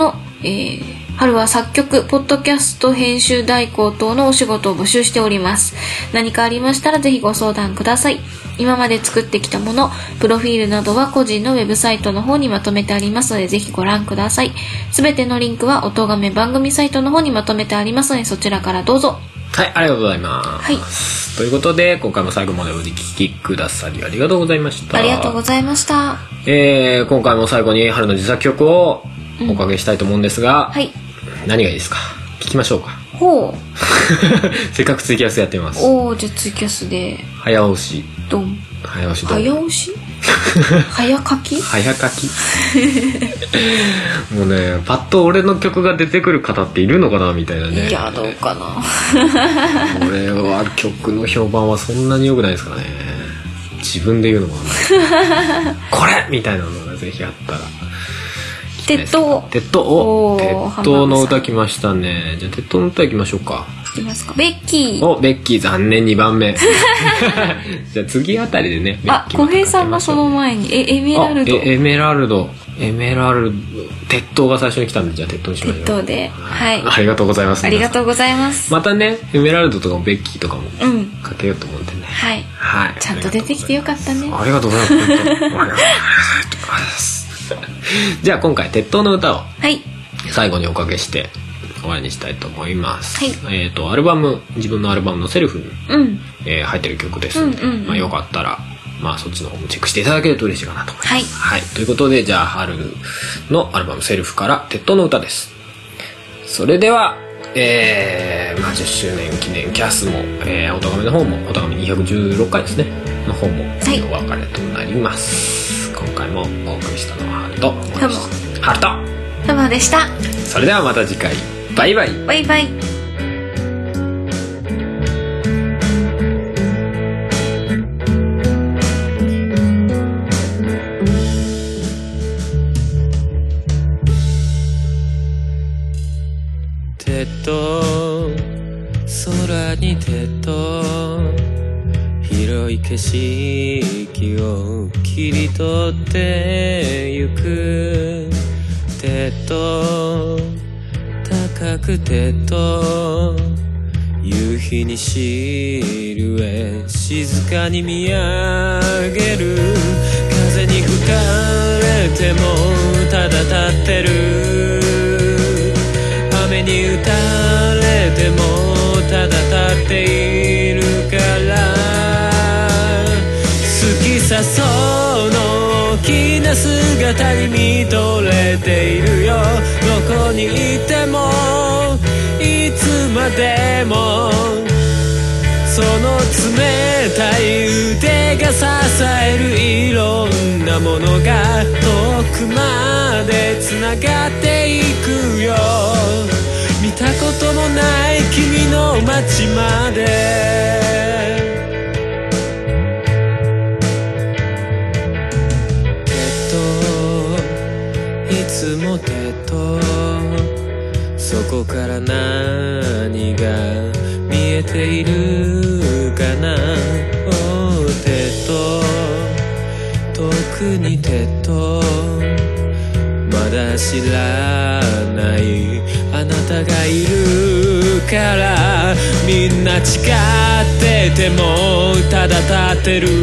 Speaker 2: ポッドキャスト編集代行等のお仕事を募集しております。何かありましたらぜひご相談ください。今まで作ってきたもの、プロフィールなどは個人のウェブサイトの方にまとめてありますので、ぜひご覧ください。すべてのリンクは音がめ番組サイトの方にまとめてありますので、そちらからどうぞ。
Speaker 1: はい、ありがとうございます。
Speaker 2: はい。
Speaker 1: ということで、今回も最後までお聞きくださりありがとうございました。
Speaker 2: ありがとうございました。
Speaker 1: 今回も最後に春の自作曲をおかけしたいと思うんですが、
Speaker 2: はい。
Speaker 1: 何がいいですか？聞きましょうか。
Speaker 2: ほう。
Speaker 1: せっかくツイキャスやってます。
Speaker 2: じゃあツイキャスで。
Speaker 1: 早押し。
Speaker 2: ドン。
Speaker 1: 早押しドン。
Speaker 2: 早押し早書き
Speaker 1: 早書きもうね、パッと俺の曲が出てくる方っているのかなみたいなね。
Speaker 2: いや、どうかな。
Speaker 1: 俺は曲の評判はそんなに良くないですからね。自分で言うのもこれみたいなのがぜひあったら。
Speaker 2: 鉄塔
Speaker 1: の歌来ましたね。じゃあ鉄塔の歌いきましょうか。
Speaker 2: いきますか。ベッキー。
Speaker 1: ベッキー残念2番目。じゃあ次あたりでね。
Speaker 2: 小平さんのその前にエメラルド。
Speaker 1: エメラルド。鉄塔が最初に来たんで、じゃあ鉄塔にしましょう。
Speaker 2: 鉄塔で。はい。
Speaker 1: ありがとうございます。
Speaker 2: ありがとうございます。
Speaker 1: またね、エメラルドとかもベッキーとかもかけようと思ってね。
Speaker 2: はい。
Speaker 1: はい。
Speaker 2: ちゃんと出てきてよかったね。
Speaker 1: ありがとうございます。ありがとうございます。じゃあ今回鉄塔の歌を最後におかけして終わりにしたいと思います。はい。自分のアルバムのセルフに入ってる曲ですので、よかったらそっちの方もチェックしていただけると嬉しいかなと思います。はい。ということで、じゃあ春のアルバムセルフから鉄塔の歌です。それでは10周年記念キャスも、音がめの方も音がめ216回ですねの方もお別れとなります。今回もお送りしたのは春と
Speaker 2: ふもでした。
Speaker 1: それではまた次回、バイバイ。
Speaker 2: バイバイ。
Speaker 1: 鉄塔、空に鉄塔、広い景色を切り取ってゆく。鉄塔、高く鉄塔、夕日にシルエ静かに見上げる。風に吹かれてもただ立ってる。雨に打たれてもただ立っているから。好きさその大きな姿に見とれているよ。どこにいてもいつまでもその冷たい腕が支える。いろんなものが遠くまでつながっていくよ。見たこともない君の街まで。 けどまだ知らないあなたがいるからみんな誓っててもただ立ってる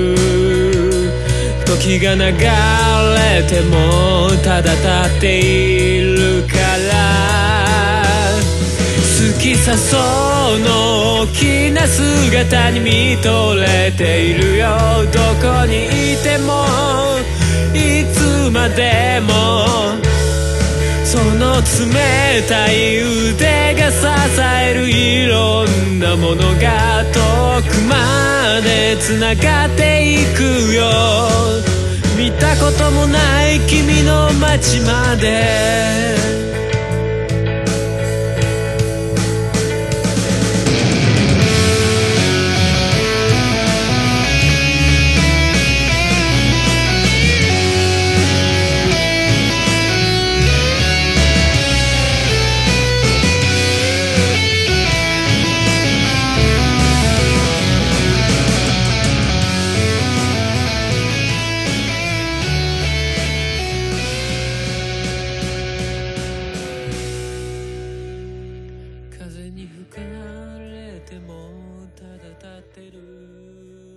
Speaker 1: 時が流れてもただ立っているから好きさその大きな姿に見とれているよどこにいてもいつまでもその冷たい腕が支えるいろんなものが遠くまでつながっていくよ見たこともない君の街まで風に吹かれてもただ立ってる